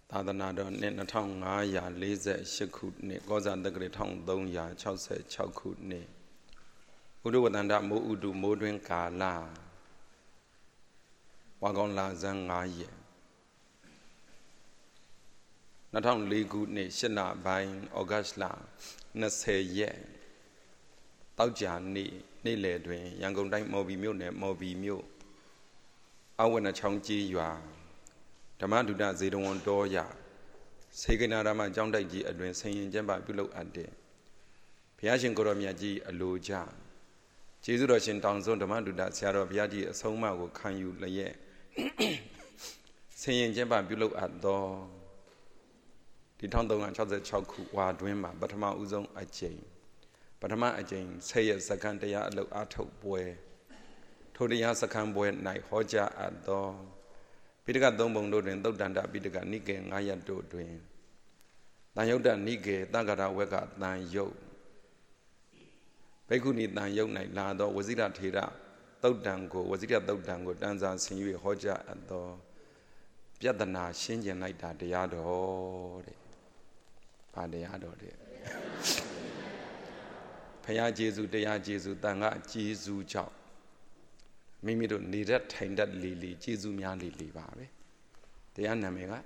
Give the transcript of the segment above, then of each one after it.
သာသနာတော်နှစ်2548ခုနှစ်ကောဇာတက္ကရာ1366ခုနှစ်ဥဒ္ဓဝတ္တန္တမိုးဥတုမိုးတွင်ကာလဝါကောင်းလဇန်9ရက်2004ခုနှစ်8လပိုင်းဩဂတ်လ20ရက်တောက်ကြနေ့လယ်တွင်ရန်ကုန်တိုင်းမော်ဘီမြို့နယ်မော်ဘီမြို့အဝနချောင်းကြီးရွာဓမ္မဒုဒဇေတဝန်တော်ရစေကနာရမကျောင်းတိုက်ကြီးအတွင်ဆင်ရင်ကျမ်းပါပြုလုပ်အပ်တဲ့ဘုရားရှင်ကိုရောမြတ်ကြီးအလိုကြကျေးဇူးတော်ရှင်တောင်စွန်းဓမ္မဒုဒဆရာတော်ဘုရားကြီးအဆုံးအမကိုခံယူလျက်ဆင်ရင်ကျမ်းပါပြုလုပ်အပ်သောဒီ1366ခုဝါတွင်မှာပထမဦးဆုံးအကြိမ်10ရက်စက္ကန့်တရားအလုပ်အားထုတ်ပွဲထိုတရားစက္ကန့်ပွဲ၌ဟောကြားအပ်သောပိဋကသုံးပုံတို့တွင်သုတ်တန္တပိဋကနိကေ9ရပ်တို့တွင်တန်ယုတ်တနိကေသံဃာဝက်ကတန်ယုတ်ဘိက္ခုနီတန်ယုတ်၌လာသောဝဇိရထေရသုတ်တံကိုဝဇိရသုတ်တံကိုတန်စာဆင်၍ဟောကြားအပ်သောပြဿနာရှင်းကျင်လိုက်တာတရားတော်တဲ့။ဘာတရားတော်တဲ့။ဘုရားကျေးဇူးတရားကျေးဇူးတန်ခါကျေးဇူးကြောင့်မိမိတို့နေတတ်ထိုင်တတ်လီကျေးဇူးများလီပါပဲတရားနာမည်က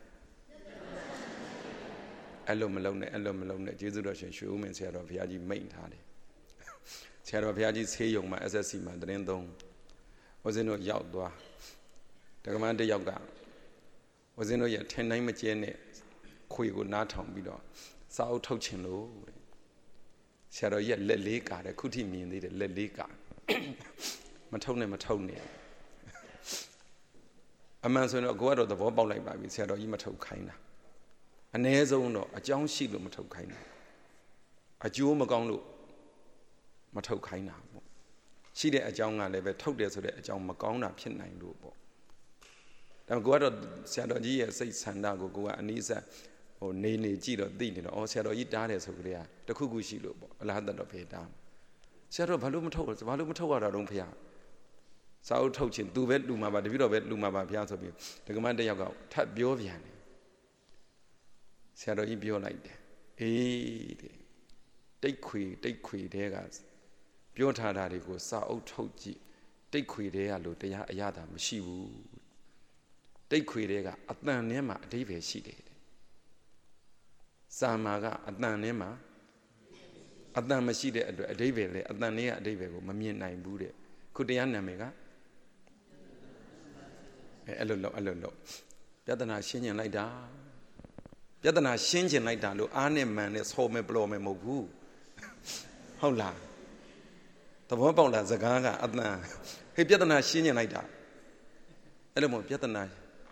အဲ့လိုမလုံးနဲ့ကျေးဇူးတော်ရှင်ရွှေဦးမင်းဆရာတော်ဘုရားကြီးမိန့်ထားတယ်ဆရာတော်ဘုရားကြီးဆေးရုံမှာ SSC မှာသတင်းသုံးဝဇင်းတို့ရောက်သွားဒကမန်တယောက်ကဝဇင်းတို့ရဲ့ထင်တိုင်းမကျဲနဲ့ခွေကိုနားထောင်ပြီးတော့စာအုပ်ထုတ်ချင်လို့တဲ့ဆရာတော်ရဲ့လက်လေးကာတယ်ခုထိမြင်သေးတယ်လက်လေးကာမထုတ်နဲ့အမှန်ဆိုရင်တော့ကိုကတော့သဘောပေါက်လိုက်ပါပြီဆရာတော်ကြီးမထုတ်ခိုင်းတာအ ਨੇ ဆုံးတော့အကြောင်းရှိလို့မထုတ်ခိုင်းတာအကျိုးမကောင်းလို့မထုတ်ခိုင်းတာပေါ့ရှိတဲ့အကြောင်းကလည်းပဲထုတ်တယ်ဆိုတဲ့အကြောင်းမကောင်းတာဖြစ်နိုင်လို့ပေါ့ဒါကိုကတော့ဆရာတော်ကြီးရဲ့စိတ်ဆန္ဒကိုကိုကအနည်းဆက်နေကြည့်တော့သိနေတော့ဆရာတော်ကြီးတားတယ်ဆိုကြတဲ့တခုခုရှိလို့ပေါ့အလားတတော်ဖေးတားဆရာတော်ဘာလို့မထုတ်ရတာတော့ဖေးစာအုပ်ထုတ်ခြင်းသူပဲလူမှာပါတပည့်တော်ပဲလူမှာပါဘုရားဆိုပြီးဒကမတယောက်ကထပ်ပြောပြန်တယ်ဆရာတော်ကြီးပြောလိုက်တယ်အေးတဲ့တိတ်ခွေတဲကပြောထားတာတွေကိုစာအုပ်ထုတ်ကြည့်တိတ်ခွေတဲကလို့တရားအရသာမရှိဘူးတိတ်ခွေတဲကအတန်ထဲမှာအဓိပ္ပာယ်ရှိတယ်စာမာကအတန်ထဲမှာအတန်မရှိတဲ့အတွက်အဓိပ္ပာယ်လေအတန်လေးကအဓိပ္ပာယ်ကိုမမြင်နိုင်ဘူးတဲ့ခုတရားနာမည်ကအဲ့လိုပြဿနာရှင်းကျင်လိုက်တာလို့အားနဲ့မှန်နဲ့ဆော်မယ်ပလော်မယ်မဟုတ်ဘူးဟုတ်လားသဘောပေါက်လားစကားကအတန်ဟေးပြဿနာရှင်းကျင်လိုက်တာအဲ့လိုမဟုတ်ပြဿနာ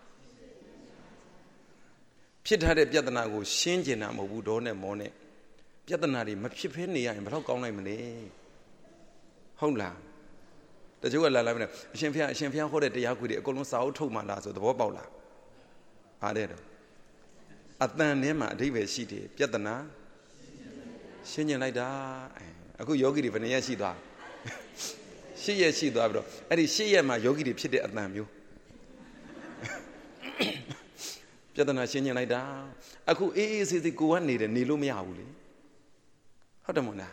ဖြစ်ထားတဲ့ပြဿနာကိုရှင်းကျင်တာမဟုတ်ဘူးဒေါနဲ့မောနဲ့ပြဿနာတွေမဖြစ်ဖဲနေရရင်ဘယ်တော့ကောင်းနိုင်မလဲဟုတ်လားတချို့ကလာလိုက်မယ်အရှင်ဖျားဟောတဲ့တရားခွေတွေအကုန်လုံးစာအုပ်ထုတ်မှလားဆိုသဘောပေါက်လားအားတဲ့တော့အတန်ထဲမှာအဓိပ္ပာယ်ရှိတယ်ပြဿနာရှင်းကျင်လိုက်တာအခုယောဂီတွေဘယ်နှရက်ရှိသွား8ရက်ရှိသွားပြီးတော့အဲ့ဒီ8ရက်မှာယောဂီတွေဖြစ်တဲ့အတန်မျိုးပြဿနာရှင်းကျင်လိုက်တာအခုအေးဆေးကိုကနေတယ်နေလို့မရဘူးလေဟုတ်တယ်မို့လား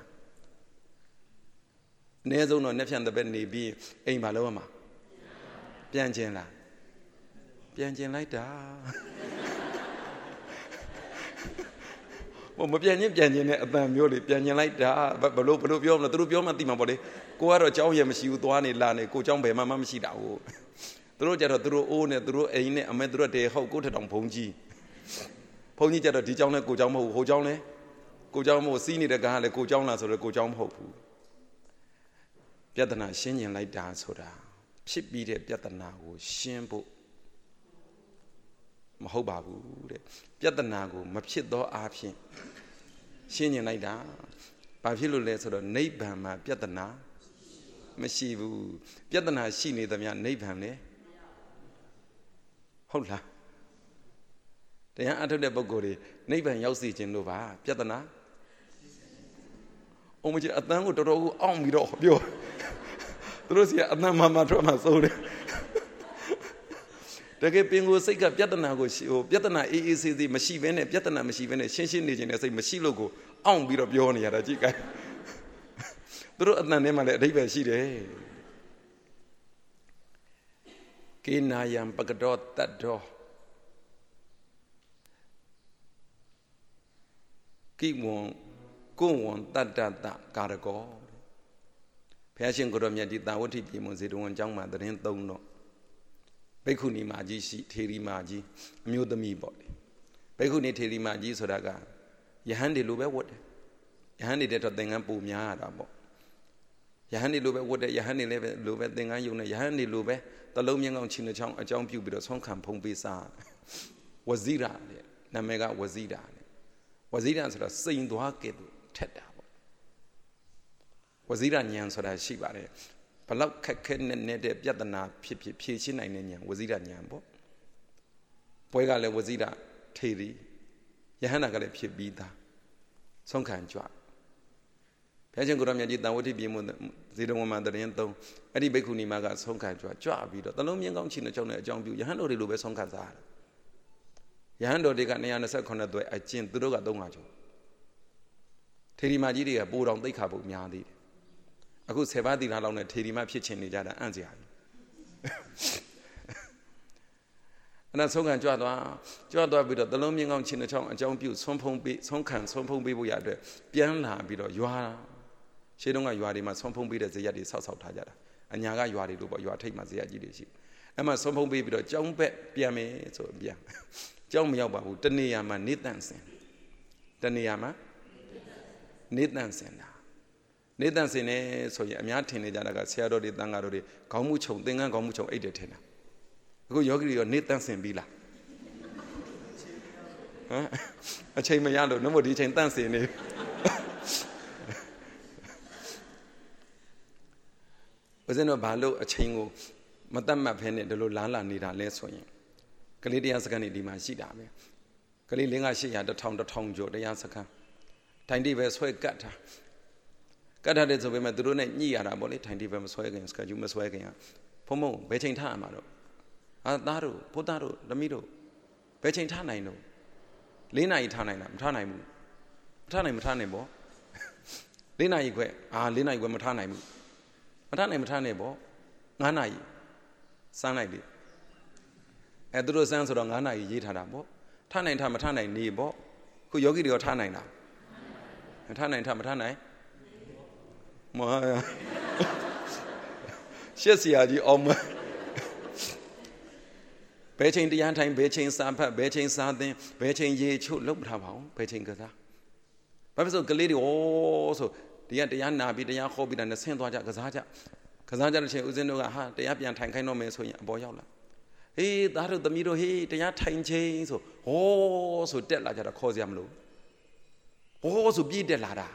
အနည်းဆုံးတော့နှစ်ဖြန်တစ်ပတ်နေပြီးအိမ်ဘာလုပ်ရမှာပြန်ကျင်လားပြန်ကျင်လိုက်တာမပြန်ချင်းတဲ့အတန်မျိုးလေးပြန်ကျင်လိုက်တာဘလို့ပြောမလဲသူတို့ပြောမှသိမှာပေါ့လေကိုကတော့ကြောင်းရမရှိဘူးသွားနေလာနေကိုကြောင်းဘယ်မှမရှိတာဟုတ်သူတို့ကြတော့သူတို့အိုးနဲ့သူတို့အိမ်နဲ့အမေသူတို့တေဟုတ်ကိုထထောင်ဘုံကြီးကြတော့ဒီကြောင်းလဲကိုကြောင်းမဟုတ်ဘူးဟိုကြောင်းလဲကိုကြောင်းမဟုတ်စီးနေတဲ့ကားကလည်းကိုကြောင်းလားဆိုတော့ကိုကြောင်းမဟုတ်ဘူးပြဿနာရှင်းကျင်လိုက်တာဆိုတာဖြစ်ပြီးတဲ့ပြဿနာကိုရှင်းဖို့မဟုတ်ပါဘူးတဲ့ပြဿနာကိုမဖြစ်သောအားဖြင့်ရှင်းကျင်လိုက်တာဘာဖြစ်လို့လဲဆိုတော့နိဗ္ဗာန်မှာပြဿနာမရှိဘူးပြဿနာရှိနေသမျှနိဗ္ဗာန်လေဟုတ်လားတရားအထုတ်တဲ့ပုဂ္ဂိုလ်တွေနိဗ္ဗာန်ရောက်စီခြင်းလို့ပါပြဿနာအုံးမကြီးအတန်းကိုတော်တော်ကိုအောင့်ပြီးတော့ပြောသူတို့စီကအတန်းမထွက်မှစိုးတယ်တ Deke pingu sika piatana go piatana AACC mashi bene piatana mashi bene shin ne jine sai mashi logo aung biro pyo ne yara ji kai turo atnan ne ma le adaibai shi de ke nayam pagado taddo ki won ko won tadda karago Passion goမြတ်ဒီတာဝတိပြေမွန်စေတဝန်ကျောင်းမှာတရင်သုံးတော့ဘိက္ခုနီမာကြီးရှိထေရီမာကြီးအမျိုးသမီးပေါ့လေဘိက္ခုနီထေရီမာကြီးဆိုတာကယဟန်တွေလိုပဲဝတ်တယ်ယဟန်တွေတဲ့တော့သင်္ကန်းပူများရတာပေါ့ယဟန်တွေလိုပဲဝတ်တယ်ယဟန်တွေလည်းပဲလိုပဲသင်္ကန်းယုံနေယဟန်တွေလိုပဲတလုံးမြင်းကောင်းချင်းချောင်းအကြောင်းပြုပြီးတော့ဆုံးခံဖုံးပေးစားဝဇိရတဲ့နာမည်ကဝဇိရတဲ့ဝဇိရဆိုတော့စိန်သွားကဲ့သို့ထက်တာဝဇိရဉာဏ်ဆိုတာရှိပါတယ်ဘလောက်ခက်ခဲနေတဲ့ပြဿနာဖြစ်ဖြေရှင်းနိုင်တဲ့ဉာဏ်ဝဇိရဉာဏ်ပေါ့ပွဲကလည်းဝဇိရထေရီယဟန္တာကလည်းဖြစ်ပြီးသားဆုံးခံကြွဘုရားရှင်ကိုရမြတ်ကြီးတန်ဝတိပြေမွန်ဇေတဝန်မှာတရင်သုံးအဲ့ဒီဘိက္ခုနီမကဆုံးခံကြွပြီးတော့တလုံးမြင်းကောင်းချီနှကြောင်းနဲ့အကြောင်းပြုယဟန်တော်တွေလိုပဲဆုံးခံစားရတာယဟန်တော်တွေက229သွဲအကျင့်သူတို့က300ကျော်ထေရီမကြီးတွေကပိုတော်သိက္ခာပုတ်များသေးတယ်အခု10ပါးသီလလောက်နဲ့ထေရီမဖြစ်ချင်နေကြတာအံ့စရာကြီးအဲ့ဒါဆုံးခံကြွသွားပြီးတော့တလုံးမြင်းကောင်းချင်းတစ်ချောင်းအကြောင်းပြုဆုံးဖုံးပေးဆုံးခံဆုံးဖုံးပေးဖို့ရအတွက်ပြန်လာပြီးတော့ရွာရှေးတုန်းကရွာတွေမှာဆုံးဖုံးပေးတဲ့ဇေယျတွေဆောက်ထားကြတာအညာကရွာတွေလို့ပေါ့ရွာထိပ်မှာဇေယျကြီးတွေရှိအဲ့မှာဆုံးဖုံးပေးပြီးတော့ကျောင်းဘက်ပြန်မယ်ဆိုပြန်ကျောင်းမရောက်ပါဘူးတနေရာမှာနေတန့်စင်တနေရာမှာနေတန့်စင်တာနေတန့်စင်နေဆိုရင်အများထင်နေကြတာကဆရာတော်တွေတန်ဃာတော်တွေခေါင်းမှုခြုံသင်္ကန်းခေါင်းမှုခြုံအိတ်တယ်ထင်တာအခုယောဂီတွေရောနေတန့်စင်ပြီလားဟမ်အချိန်မရလို့နှမို့ဒီအချိန်တန့်စင်နေဦးဇင်းတို့ဘာလို့အချိန်ကိုမတတ်မှတ်ဖဲနဲ့ဒီလိုလားလာနေတာလဲဆိုရင်ကလေးတရားစခန်းတွေဒီမှာရှိတာပဲကလေးလင်းက800 1000ကျော်တရားစခန်းထိုင်တိပဲဆွဲကတ်ထားတဲ့ဆိုပေမဲ့သူတို့နဲ့ညှိရတာပေါ့လေထိုင်တိပဲမဆွဲခင်စကကျူးမဆွဲခင်ဖုံဘယ်ချိန်ထားရမှာတော့သားတို့ဘုသားတို့သမီးတို့ဘယ်ချိန်ထားနိုင်တော့4 နာရီထားနိုင်လားမထားနိုင်ဘူးမထားနိုင်ပေါ့4 နာရီခွဲ4 နာရီခွဲမထားနိုင်ဘူးမထားနိုင်ပေါ့9 နာရီစမ်းလိုက်ပြီသူတို့စမ်းဆိုတော့9 နာရီရေးထားတာပေါ့ထားနိုင်မထားနိုင်နေပေါ့ခုယောဂီတွေရောထားနိုင်လားမထားနိုင်မထားနိုင်မဟာရှက်စရာကြီးအောင်မဘယ်ချိန်တရားထိုင်ဘယ်ချိန်စာဖတ်ဘယ်ချိန်စာသင်ဘယ်ချိန်ရေချို့လုပ်ထားပါအောင်ဘယ်ချိန်ကစားဘာဖြစ်လို့ကလေးတွေဆိုဒီကတရားနာပြီးတရားဟောပြီးတာနဲ့ဆင်းသွားကြကစားကြတဲ့ချိန်ဦးဇင်းတို့ကတရားပြန်ထိုင်ခိုင်းတော့မယ်ဆိုရင်အပေါ်ရောက်လာဟေးသားတို့သမီးတို့ဟေးတရားထိုင်ချိန်ဆိုဆိုတက်လာကြတာခေါ်စရာမလိုဆိုပြေးတက်လာတာ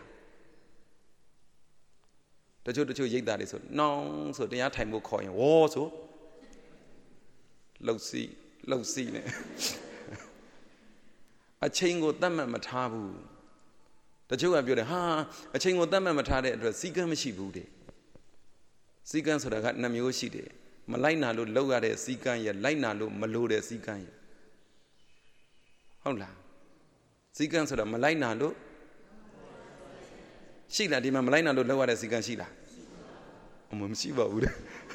တချို့ရိတ်သားတွေဆိုနောင်ဆိုတရားထိုင်ဖို့ခေါ်ရင်ဆိုလှုပ်စီနဲ့အချိန်ကိုတတ်မှတ်မထားဘူးတချို့ကပြောတယ်အချိန်ကိုတတ်မှတ်မထားတဲ့အတွက်စီကံမရှိဘူးတဲ့စီကံဆိုတာက2မျိုးရှိတယ်မလိုက်နာလို့လောက်ရတဲ့စီကံရဲ့လိုက်နာလို့မလို့တဲ့စီကံရဲ့ဟုတ်လားစီကံဆိုတာမလိုက်နာလို့ရှိလားဒီမှာမလိုက်နာလို့လောက်ရတဲ့စီကံရှိလားမရှိပါဘူးတဲ့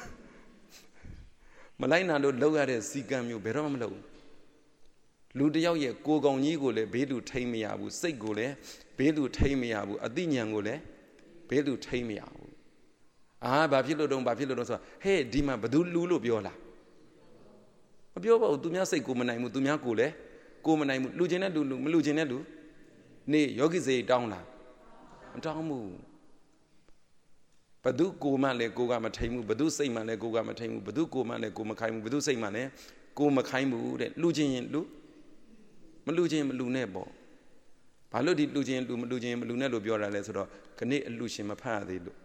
မလိုက်နာလို့လောက်ရတဲ့စီကံမျိုးဘယ်တော့မှမလုပ်ဘူးလူတယောက်ရဲ့ကိုယ်ကောင်ကြီးကိုလည်းဘေးလူထိမ့်မရဘူးစိတ်ကိုလည်းဘေးလူထိမ့်မရဘူးအသိဉာဏ်ကိုလည်းဘေးလူထိမ့်မရဘူးဘာဖြစ်လို့တော့ဆိုဟဲ့ဒီမှာဘသူလူလို့ပြောလားမပြောပါဘူးသူများစိတ်ကိုမနိုင်ဘူးသူများကိုလည်းကိုမနိုင်ဘူးလူချင်းတဲ့လူမလူချင်းတဲ့လူနေယောဂီစေတောင်းလားမတောင်းဘူးဘသူကိုမှလည်းကိုကမထိန်ဘူးဘသူစိတ်မှလည်းကိုကမထိန်ဘူးဘသူကိုမှလည်းကိုမခိုင်းဘူးဘသူစိတ်မှလည်းကိုမခိုင်းဘူးတဲ့လူချင်းရင်လူမလူချင်းမလူနဲ့ပေါ့ဘာလို့ဒီလူချင်းလူမလူချင်းမလူနဲ့လို့ပြောတာလဲဆိုတော့ခဏအလူရှင်မဖတ်ရသေးလို့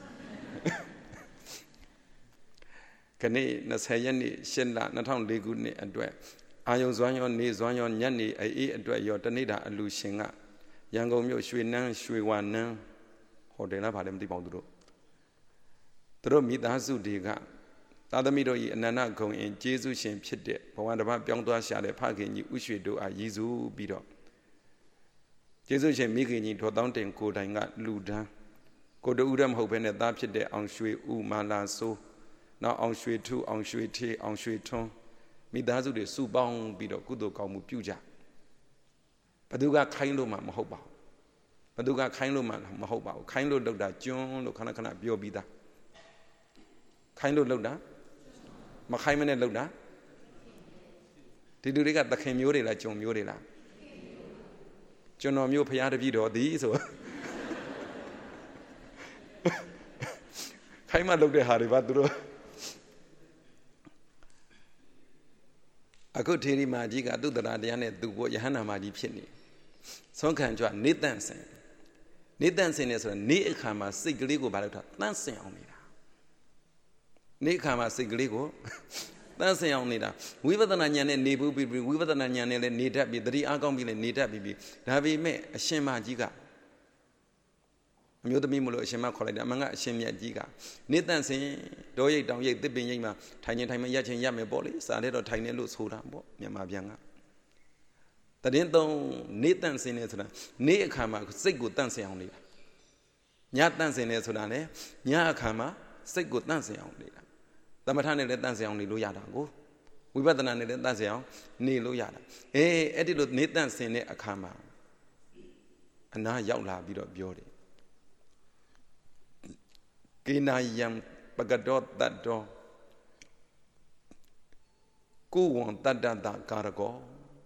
ခဏ20ရက်နေ့8လ2004ခုနှစ်အတွက်အာယုံဇွမ်းရောနေဇွမ်းရောညနေအေးအတွက်ရောတနေ့တာအလူရှင်ကရန်ကုန်မြို့ရွှေနန်းရွှေဝါနန်းဟိုတယ်လားဗာလည်းမသိပါဘူးသူတို့မိသားစုတွေက Tadamido yi anana gong in Jesu shin pide, Pawanda Pyongdua Shade Parking, you wish do a Yesu bido. Jesu shin making to Downton Kodanga Luda. Go to Udam Hope and adapted the on Shui U Malan so. Now on Shui 2, on Shui T, on Shui Tong. Midazu de Subang bido Kudo Kamu Puja. Paduga Kailoma Mahoba. Paduga Kailoma Mahoba. Kailo Loda John Lokanakana Biobida. Kailo Loda. Mahaimane Loda. Did you get the Camuri like John Murila? John Mu Payada video these or Kaima looked at Haribaduro. I could tell him magic, I do the Radiane, do what Johanna Madi Penny. Some kind of need dancing. Need dancing is a need kama sig legal balota, dancing on me. Need kama sig legal, dancing on me. We were the Nanyane, Nebu, we were the Nanyane, need that be the Agombi, need that be. Have me a shema giga. Mute me, Shema College, among Shemia Giga. Need dancing, doye down yet the Benyama, tiny time yachin yame body, started or tiny loose hold up, Yamabianga. The didn't need dancing is near Kama, say good dancing only. Yat dancing is Sudane, Nya Kama, say good dancing only. The maternity dancing only Luyada go. We better than it dancing, ni Luyada. Eh, Eddie need dancing near a Kama. And now Yaula bit of beauty. Kina yam bagadot that door. Go on that carago.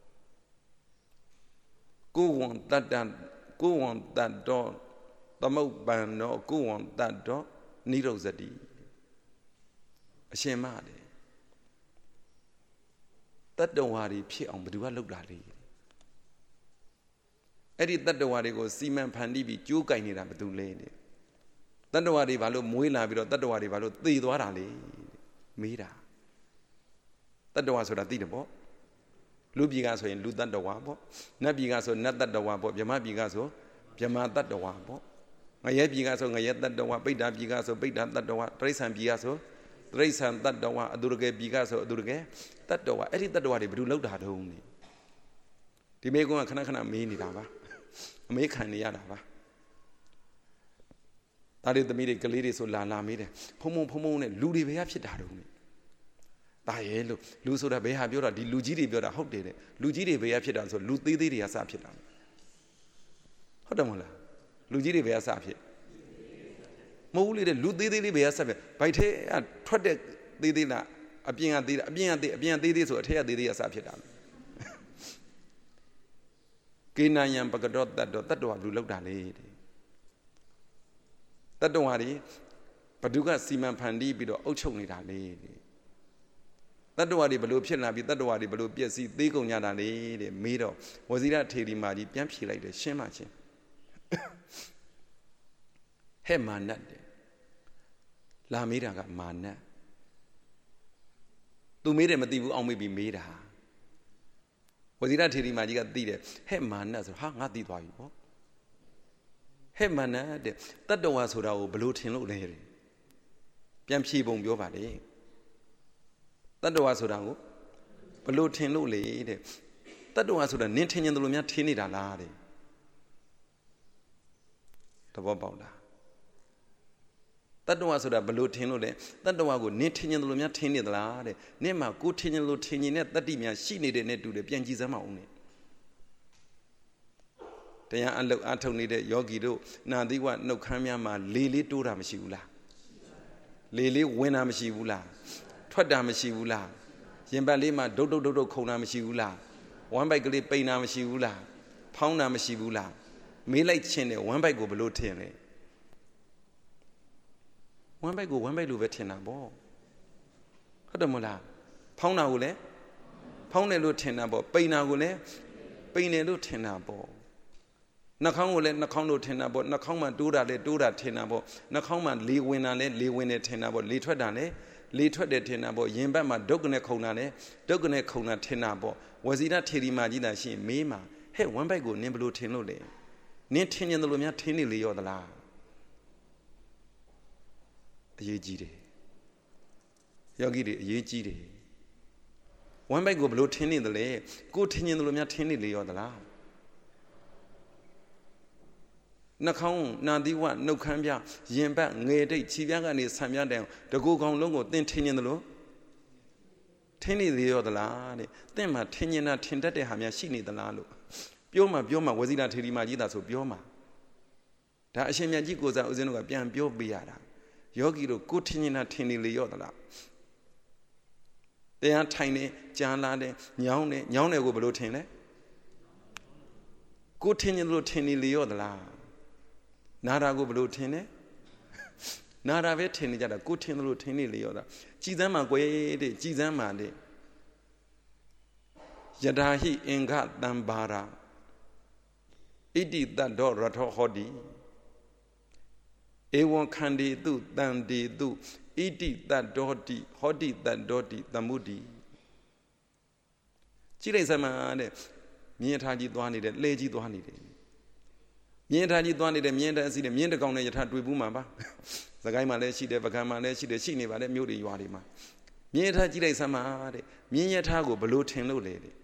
Go on that door. The moat ban no go on that door. Needles a d. A shemade. That don't worry, P on, but do I look at it? Edit that the worry goes, Seaman Pandibi, you can need a do lady. That the worry value, Muila, that the worry value, the Dwarali. Mira. That the ones who are didable. Lubigaso in Ludan the Wabo. Nabigaso, not that the Wabo, Yama Bigaso, Yama that the Wabo. Maya Bigaso, Nayet that the Wabo, Beda Bigaso, Beda that the Wa, Trace Bigaso, Trace that the Wa, Durge Bigaso, Durge, that the Wa, edit that the worry, but you look at home. The Mego and Kanakana mean it, Ava. Make Haniana. That is the medical ladies who la made. Pomo, Ludi, we have shit out of me. Die, look, Luso da Behabura, the Lugidi Bura, how did it? Lugidi Beapidan, so Ludi as Apidan. Hodamola, Lugidi Beasapi. Moli the Ludi Beasapi. By te at Trade Didina, a being a didis or tear the Asapidan. Kina yam bagadot that do look that lady. That don't worry, Paduga Siman Pandi bido Ochoni that lady. That do worry, Balu Pianabi, that do worry, Balu Piasi, they go Yana lady, Mido, was it a Teddy Madi, Piampi like the Shemachi? He manat. La Mira got mana. To meet him at the only be made her. Was it a Teddy Madi got the he manas or hang at the Bible? He manad, that do was who our blue tin look there. Piampi bong your body. That was who our blue tin look lady. That was who the knitting in the Lumia tinny da lady. The Bobola. That was who the blue tin look there. That was who knitting in the Lumia tinny the lady. Nema good tin and tinny net that dimia she needed net to the Pianjizama only. They are look at only the yogi do. Now they want no Kamiama, Lily to Ramashula. Lily Winamashula. Twadamashula. Yembalima Dodo Konamashula. One by Glee Painamashula. Poundamashula. Me like Chene, one by go below 10. One by go, one by Luvetina ball. Hodamola. Poundawule. Poundelo tenable. Painawule. Painelo tenable. Nakang let Nakando tenable, Nakama do that tenable, Nakama Lee winner tenable, Lee Twadane, Lee Twade tenable, Yembama Dogone Kona tenable. Was it not Teddy Magina she Mima? Hey, one by go Nimblu tenole. Near ten in the Lumia tenily or the la. Ye gide. ယောဂီတွေအရေးကြီးတယ်ဝမ်းပိုက်ကိုဘလို့ထင်းနေတယ်လေကိုထင်းရင်တို့များထင်းနေလေရောသလားနှာခေါင်းနာသီဝနှုတ်ခမ်းပြရင်ပတ်ငယ်တိတ်ခြေပြားကနေဆံပြားတိုင်တကူကောင်လုံးကိုသင်ထင်းရင်တယ်လို့ထင်းနေလေရောသလားတဲ့သင်မှာထင်းရင်တာထင်တတ်တဲ့ဟာများရှိနေသလားလို့ပြောမှဝဇိလာထေရီမကြီးသာဆိုပြောမှာဒါအရှင်မြတ်ကြီးကိုစားဦးဇင်းတို့ကပြန်ပြောပေးရတာယောဂီတို့ကိုထင်းရင်တာထင်နေလေရောသလားတရားထိုင်နေကြာလာတယ်ညောင်းတယ်ကိုဘလို့ထင်လဲကိုထင်ရင်လို့ထင်နေလေရောသလားနာတာကိုဘလို့ထင်လဲနာတာပဲထင်နေကြတာကိုထင်လို့ထင်နေလေရောတာကြည်စမ်းမှာကွယ်တဲ့ကြည်စမ်းမှာတဲ့ယထာဟိအင်္ဂတံဘာရာဣတိတတ္တောရထောဟောတိဧဝံခန္ဒီတုတံဒီတုဣတိတတ္တောတိဟောတိတတ္တောတိသမုဒ္ဓိကြည့်လိုက်စမ်းပါတဲ့မြင်းထားကြီးသွားနေတယ်လှဲကြီးသွားနေတယ်မြင်းထားကြီးသွားနေတယ်မြင်းတဲ့အစီနဲ့မြင်းတကောင်နဲ့ယထာတွေ့ဘူးမှာပါစကိုင်းမှာလည်းရှိတယ်ပကံမှာလည်းရှိတယ်ရှိနေပါလေမြို့တွေရွာတွေမှာမြင်းထားကြည့်လိုက်စမ်းပါတဲ့မြင်းယထာကိုဘလို့ထင်လို့လဲတဲ့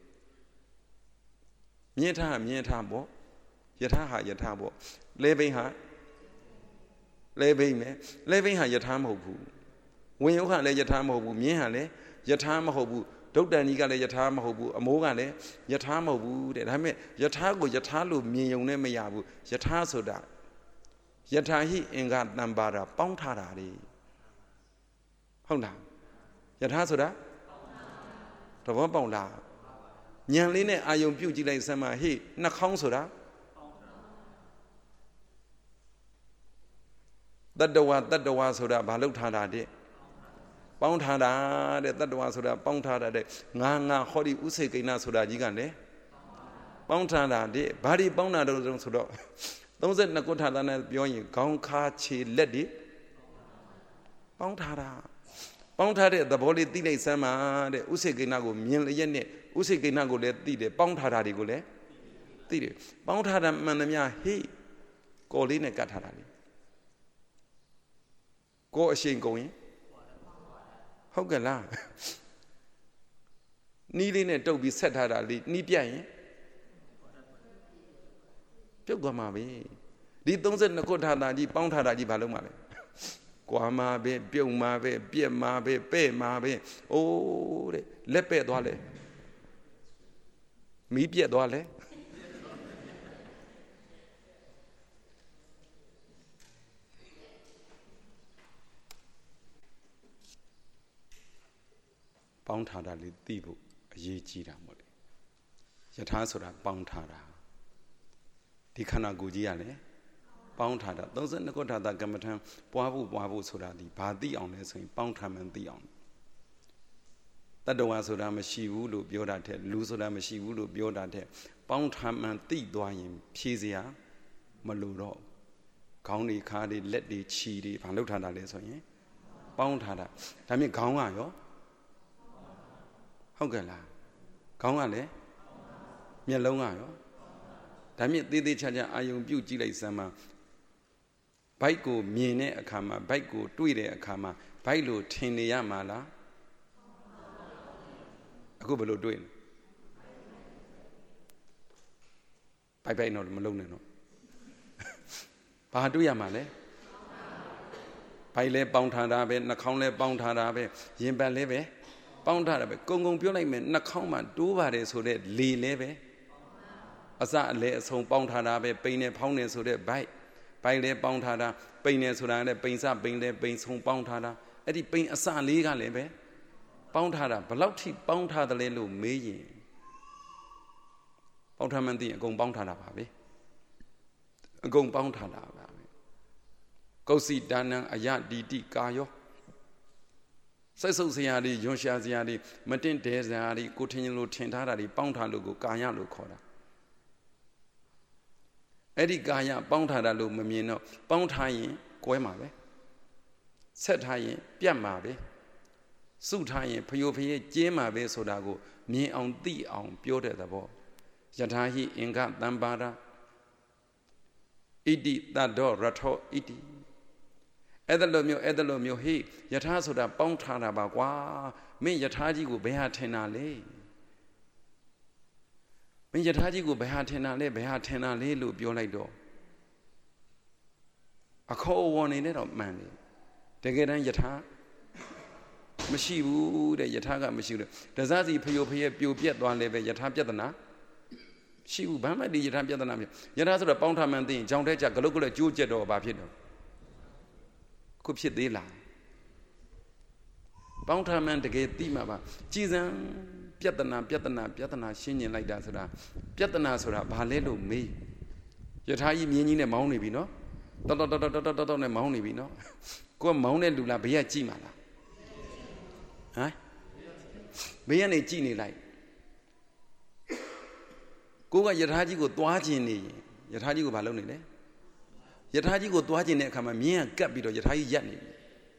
မြင်းထားဟာမြင်းထားပေါ့ယထာဟာယထာပေါ့လဲဘိန်းဟာလဲဘိန်းမယ်လဲဘိန်းဟာယထာမဟုတ်ဘူးဝင်ယုတ်ဟာလည်းယထာမဟုတ်ဘူးမြင်းဟာလည်းယထာမဟုတ်ဘူးဒုတ်တန်ကြီးကလည်းယထာမဟုတ်ဘူးအမိုးကလည်းယထာမဟုတ်ဘူးတဲ့ဒါပေမဲ့ယထာကိုယထာလို့မြင်ုံနဲ့မရဘူးယထာဆိုတာယထာဟိအင်္ဂတံပါရာပေါင်းထားတာလေဟုတ်လားယထာဆိုတာသဘောပေါက်လားဉာဏ်လေးနဲ့အာယုံပြုတ်ကြည့်လိုက်စမ်းမဟိနှာခေါင်းဆိုတာတတ္တဝါဆိုတာဘာလို့ထားတာတဲ့ပေါင်းထားတာတဲ့တတ္တဝါဆိုတာပေါင်းထားတာတဲ့ငါဟောဒီဥစေကိဏဆိုတာကြီးကလည်းပေါင်းထားတာတဲ့ဘာဒီပေါင်းတာတော့ဆိုတော့32ခုထာတာနဲ့ပြောရင်ခေါင်းခါခြေလက်တွေပေါင်းထားတာပေါင်းထားတဲ့သဘောလေးသိလိုက်စမ်းပါတဲ့ဥစေကိဏကိုမြင်လျက်နဲ့ဥစေကိဏကိုလည်းသိတယ်ပေါင်းထားတာတွေကိုလည်းသိတယ်ပေါင်းထားတာမှန်သမျှဟိကော်လေးနဲ့ကတ်ထားတာလေကိုအရှိန်ကုန်ရင်ဟုတ်ကဲ့လားနီးလေးနဲ့တုပ်ပြီးဆက်ထားတာလေးနီးပြတ်ရင်ပြုတ်သွားမှာပဲဒီ32ခုထာတာကြီးပေါင်းထားတာကြီးဘာလို့မှလဲကွာမှာပဲပြုတ်မှာပဲပြက်မှာပဲပဲ့မှာပဲအိုးတဲ့လက်ပဲ့သွားလဲမီးပြက်သွားလဲပေါင်းထားတာလေးသိဖို့အရေးကြီးတာမို့လေယထာဆိုတာပေါင်းထားတာဒီခန္ဓာကိုယ်ကြီးကလည်းပေါင်းထားတာ32ခုထာတာကမ္မထံပွားဖို့ဆိုတာဒီဘာသိအောင်လဲဆိုရင်ပေါင်းထားမှန်းသိအောင်တတ္တဝါဆိုတာမရှိဘူးလို့ပြောတာတဲ့လူဆိုတာမရှိဘူးလို့ပြောတာတဲ့ပေါင်းထားမှန်းသိသွားရင်ဖြေစရာမလိုတော့ခေါင်းတွေခါးတွေလက်တွေခြေတွေဘာလုပ်ထားတာလဲဆိုရင်ပေါင်းထားတာဒါမြင်ခေါင်းကရောဟုတ်ကဲ့လားခေါင်းကလည်းမျက်လုံးကရောဒါမြင့်သေးသေးချာချာအာယုံပြုတ်ကြည့်လိုက်စမ်းပါဘိုက်ကိုမြင်တဲ့အခါမှာဘိုက်ကိုတွေ့တဲ့အခါမှာဘိုက်လိုထင်နေရမှာလားအခုဘယ်လိုတွေ့လဲဘိုက်တော့မလုံးနဲ့တော့ဘာတွေ့ရမှာလဲဘိုက်လဲပေါင်းထားတာပဲနှာခေါင်းလဲပေါင်းထားတာပဲရင်ပတ်လဲပဲပေါင်းထားတာပဲကုံပြောလိုက်မယ်နှာခေါင်းမှာတိုးပါတယ်ဆိုတဲ့လေလဲပဲအစအလဲအဆုံးပေါင်းထားတာပဲပိန်နဲ့ဖောင်းနေဆိုတဲ့ဘိုက်လဲပေါင်းထားတာပိန်နေဆိုတာလည်းပိန်စပိန်လဲပိန်ဆုံးပေါင်းထားတာအဲ့ဒီပိန်အစလေးကလည်းပဲပေါင်းထားတာဘလောက်ထိပေါင်းထားတယ်လဲလို့မေးရင်ပေါင်းထားမှန်းသိရင်အကုန်ပေါင်းထားတာပါပဲအကုန်ပေါင်းထားတာပါပဲကုစီဒါနံအယတိတိကာယောဆက်ဆုပ်စရာတွေယွန်ရှာစရာတွေမတင်တဲစရာတွေကိုထင်ရင်လို့ထင်ထားတာတွေပေါင်းထားလို့ကိုကာယလို့ခေါ်တာအဲ့ဒီကာယပေါင်းထားတာလို့မမြင်တော့ပေါင်းထားရင်ကွဲမှာပဲဆက်ထားရင်ပြတ်မှာပဲစုထားရင်ဖယိုဖယဲကျင်းမှာပဲဆိုတာကိုမြင်အောင်သိအောင်ပြောတဲ့သဘောယထာဟိအင်္ဂတံပါရာဣတိတတ္တောရထောဣတိအဲ့ဒါလိုမျိုးဟေးယထာဆိုတာပေါင်းထားတာပါကွာမင်းယထာကြီးကိုဘယ်ဟာထင်တာလဲမင်းယထာကြီးကိုဘယ်ဟာထင်တာလဲလို့ပြောလိုက်တော့အခေါ်အဝေါ်နေနဲ့တော့မှန်တယ်တကယ်တမ်းယထာမရှိဘူးတဲ့ယထာကမရှိဘူးတစားစီဖျို့ဖျက်ပြိုပြက်သွားလဲပဲယထာပြဿနာရှိဘူးဘာမှဒီယထာပြဿနာမရှိယထာဆိုတော့ပေါင်းထားမှန်သိရင်ကြောင်တဲ့ကြဂလုတ်ကလေးကျိုးကျက်တော့ဘာဖြစ်တော့ခုဖြစ်သေးလားပေါင်းထားမှန်တကယ်သိမှာပါကြည်စံပြဿနာရှင်းကျင်လိုက်တာဆိုတာပြဿနာဆိုတာဘာလဲလို့မေးယထာကြီးမြင်းကြီးနဲ့မောင်းနေပြီနော်တော်နဲ့မောင်းနေပြီနော်ကိုကမောင်းတဲ့လူလားဘေးကကြည့်မှာလားဟမ်ဘေးကနေကြည့်နေလိုက်ကိုကယထာကြီးကိုသွားခြင်းနေရင်ယထာကြီးကိုဘာလုပ်နေလဲယထာကြီးကိုသွားခြင်းတဲ့အခါမှာမြင်းကကပ်ပြီးတော့ယထာကြီးရက်နေပြီ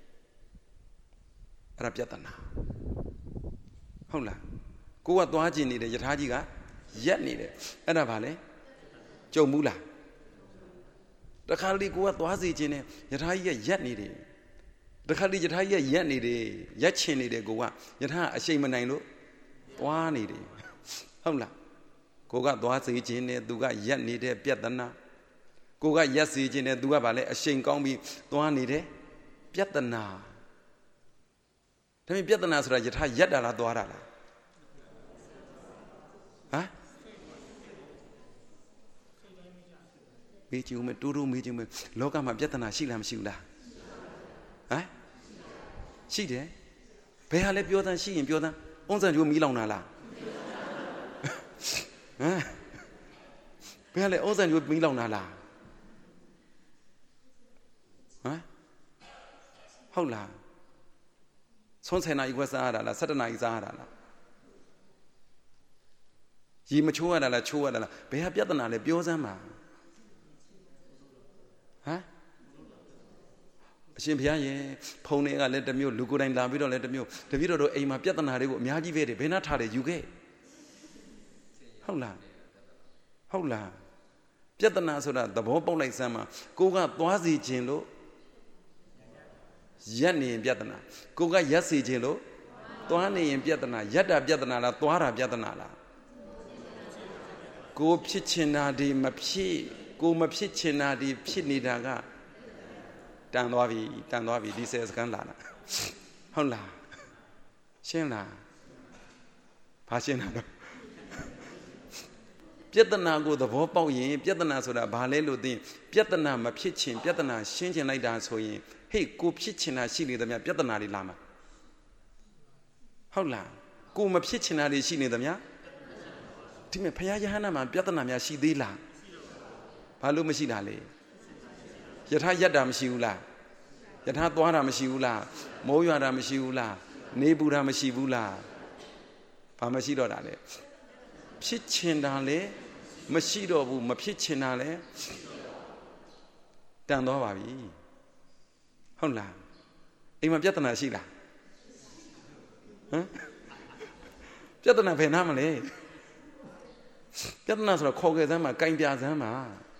အဲ့ဒါပြဿနာဟုတ်လားကိုကသွားခြင်းနေတယ်ယထာကြီးကရက်နေတယ်အဲ့ဒါဘာလဲကြုံဘူးလားတခါလေကိုကသွားစီခြင်းနဲ့ယထာကြီးကရက်နေတယ်တခါလေယထာကြီးကရက်နေတယ်ရက်ချင်နေတယ်ကိုကယထာအရှိန်မနိုင်လို့သွားနေတယ်ဟုတ်လားကိုကသွားစီခြင်းနဲ့သူကရက်နေတဲ့ပြဿနာကိုကရက်စီခြင်းနဲ့သူကဗာလဲအရှိန်ကောင်းပြီးသွားနေတယ်ပြဿနာဒါပေမဲ့ပြဿနာဆိုတာယထာရက်တာလားသွားတာလားဟမ်မေးကြည့်ဦးမယ်တိုးမေးကြည့်ဦးမယ်လောကမှာပြဿနာရှိလားမရှိဘူးလားဟမ်ရှိတယ်ဘယ်ဟာလဲပြောသမ်းရှိရင်ပြောသမ်းအုံးစံကျိုးမီးလောင်တာလားဟမ်ဘယ်ဟာလဲအုံးစံကျိုးမီးလောင်တာလားဟမ်ဟုတ်လားဆုံး10နာရီခွဲစားရတာလား17နာရီစားရတာလားရေမချိုးရတာလားချိုးရတာလားဘယ်ဟာပြဿနာလဲပြောစမ်းပါဟမ်အရှင်ဘုရားရဲ့ဖုံတွေကလည်းတစ်မျိုးလူကိုယ်တိုင်လာပြီးတော့လည်းတစ်မျိုးတပည့်တော်တို့အိမ်မှာပြဿနာတွေကိုအများကြီးပဲတယ်ဘယ်နှထားတယ်ယူခဲ့ဟုတ်လားပြဿနာဆိုတာသဘောပေါက်လိုက်စမ်းမှာကိုကသွားစီခြင်းလို့ရက်နေရင်ပြဿနာကိုကရက်စီခြင်းလို့သွားနေရင်ပြဿနာရက်တာပြဿနာလားသွားတာပြဿနာလားကိုဖြစ်ချင်တာဒီမဖြစ်ကိုမဖြစ်ချင်တာဒီဖြစ်နေတာကတန်သွားပြီဒီဆယ်စကန်လာလားဟုတ်လားရှင်းလားဘာရှင်းတာတော့ပြဿနာကိုသဘောပေါက်ရင်ပြဿနာဆိုတာဘာလဲလို့သိရင်ပြဿနာမဖြစ်ချင်ပြဿနာရှင်းချင်လိုက်တာဆိုရင်ဟေ့ကိုဖြစ်ချင်တာရှိနေသမျှပြဿနာတွေလာမှာဟုတ်လားကိုမဖြစ်ချင်တာတွေရှိနေသမျှဒီမဲ့ဘုရားယဟန္တာမှာပြဿနာများရှိသေးလားဘာလို့မရှိတာလဲယထာရက်တာမရှိဘူးလားယထာသွားတာမရှိဘူးလားမိုးရွာတာမရှိဘူးလားနေပူတာမရှိဘူးလားဘာမရှိတော့တာလဲဖြစ်ချင်တာလဲမရှိတော့ဘူးမဖြစ်ချင်တာလဲတန်သွားပါပြီဟုတ်လားအိမ်မှာပြဿနာရှိလားဟမ်ပြဿနာဘယ်နာမလဲပြဿနာဆိုတော့ခေါ်ခဲ့စမ်းမှာကင်ပြစမ်းမှာ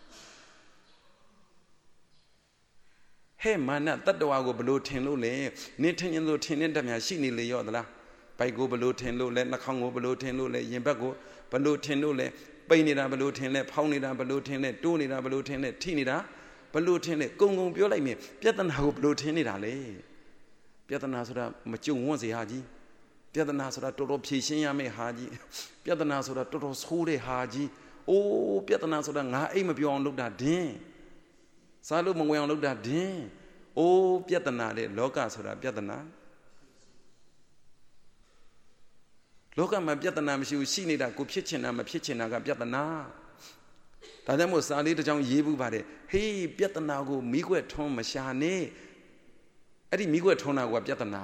ဟဲ့မာနတတ္တဝါကိုဘလို့ထင်လို့လဲနေထင်ရင်လို့ထင်တဲ့တည်းများရှိနေလေရောသလားဘိုက်ကိုဘလို့ထင်လို့လဲနှာခေါင်းကိုဘလို့ထင်လို့လဲရင်ဘက်ကိုဘလို့ထင်လို့လဲပိန်နေတာဘလို့ထင်လဲဖောင်းနေတာဘလို့ထင်လဲတိုးနေတာဘလို့ထင်လဲထိနေတာဘလို့ထင်လဲကုံပြောလိုက်မြင်ပြဿနာကိုဘလို့ထင်နေတာလဲပြဿနာဆိုတာမကြုံဝန်းစေဟာကြီးပြဿနာဆိုတာတော်တော်ဖြေရှင်းရမယ့်ဟာကြီးပြဿနာဆိုတာတော်တော်ဆိုးတဲ့ဟာကြီးအိုးပြဿနာဆိုတာငါအိမ်မပြောအောင်လုပ်တာဒင်းစားလို့မဝင်အောင်လုပ်တာဒင်းအိုးပြဿနာတဲ့လောကဆိုတာပြဿနာလောကမှာပြဿနာမရှိဘူးရှိနေတာကိုဖြစ်ချင်တာမဖြစ်ချင်တာကပြဿနာဒါကြောင့်မို့စာလေးတစ်ကြောင်းရေးဘူးပါတယ်ဟေးပြဿနာကိုမိခွက်ထွန်းမရှာနဲ့အဲ့ဒီမိခွက်ထွန်းတာကပြဿနာ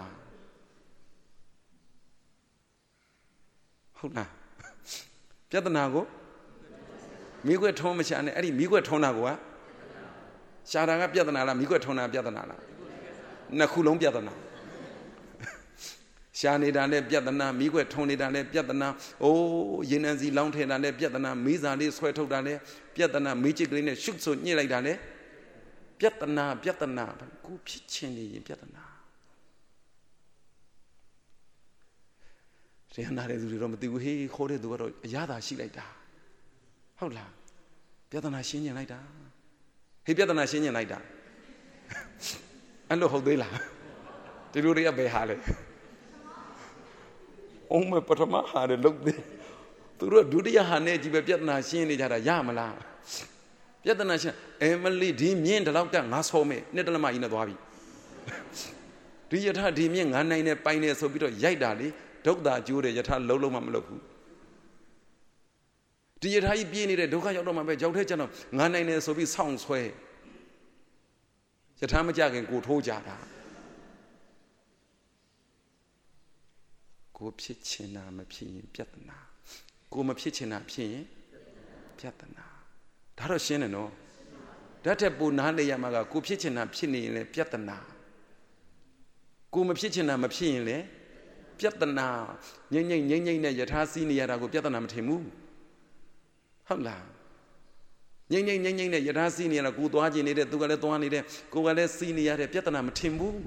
ဟုတ်လားပြဿနာကိုမိခွက်ထွန်းမရှာနဲ့အဲ့ဒီမိခွက်ထွန်းတာကရှာတာကပြဿနာလားမိခွက်ထွန်းတာပြဿနာလားနှစ်ခုလုံးပြဿနာရှာနေတာလည်းပြဿနာမိခွက်ထုံနေတာလည်းပြဿနာအိုးရင်နံစီလောင်းထည့်တာလည်းပြဿနာမိစာလေးဆွဲထုတ်တာလည်းပြဿနာမိချစ်ကလေးနဲ့ရှုပ်ဆိုညှစ်လိုက်တာလည်းပြဿနာကိုဖြစ်ချင်နေရင်ပြဿနာရဟန္တာတဲ့သူတွေတော့မသိဘူးဟေးခေါ်တဲ့သူကတော့အရသာရှိလိုက်တာဟုတ်လားပြဿနာရှင်းညင်လိုက်တာဟေးပြဿနာရှင်းညင်လိုက်တာအဲ့လိုဟုတ်သေးလားဒီလိုတွေကဘယ်ဟာလဲအုံးမပထမဟာတွေလုတ်သေးသူတို့ဒုတိယဟာနဲ့ကြီးပဲပြဿနာရှင်းနေကြတာရမလားပြဿနာရှင်းမလီဒီမြင့်ဒီလောက်ကငါဆောမယ်နှစ်တလမကြီးနဲ့သွားပြီဒီယထာဒီမြင့်ငါနိုင်နဲ့ပိုင်နေဆိုပြီးတော့ရိုက်တာလေဒုက္ခကျိုးတယ်ယထာလုံးမှမလုပ်ဘူးဒီယထာကြီးပြေးနေတဲ့ဒုက္ခရောက်တော့မှပဲကြောက်ထဲကျတော့ငါနိုင်နေဆိုပြီးဆောင်းဆွဲယထာမကြခင်ကိုထိုးကြတာကိုဖြစ်ချင်တာမဖြစ်ရင်ပြဿနာကိုမဖြစ်ချင်တာဖြစ်ရင်ပြဿနာဒါတော့ရှင်းတယ်နော်ဓာတ်ထက်ပိုနားလေရမှာကကိုဖြစ်ချင်တာဖြစ်နေရင်လည်းပြဿနာကိုမဖြစ်ချင်တာမဖြစ်ရင်လည်းပြဿနာငိမ့်နဲ့ယထာစီးနေရတာကိုပြဿနာမထင်ဘူးဟုတ်လားငိမ့်နဲ့ယထာစီးနေရတာကိုသွားခြင်းနေတဲ့သူကလည်းသွားနေတဲ့ကိုကလည်းစီးနေရတဲ့ပြဿနာမထင်ဘူး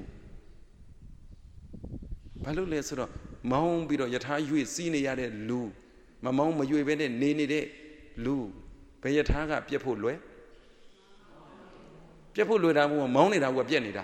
ဘာလို့လဲဆိုတော့မောင်းပြီးတော့ယထာရွေ့စီးနေရတဲ့လူမမောင်းမရွေ့ပဲနဲ့နေနေတဲ့လူဘယ်ယထာကပြက်ဖို့လွယ်တာမို့မောင်းနေတာကပြက်နေတာ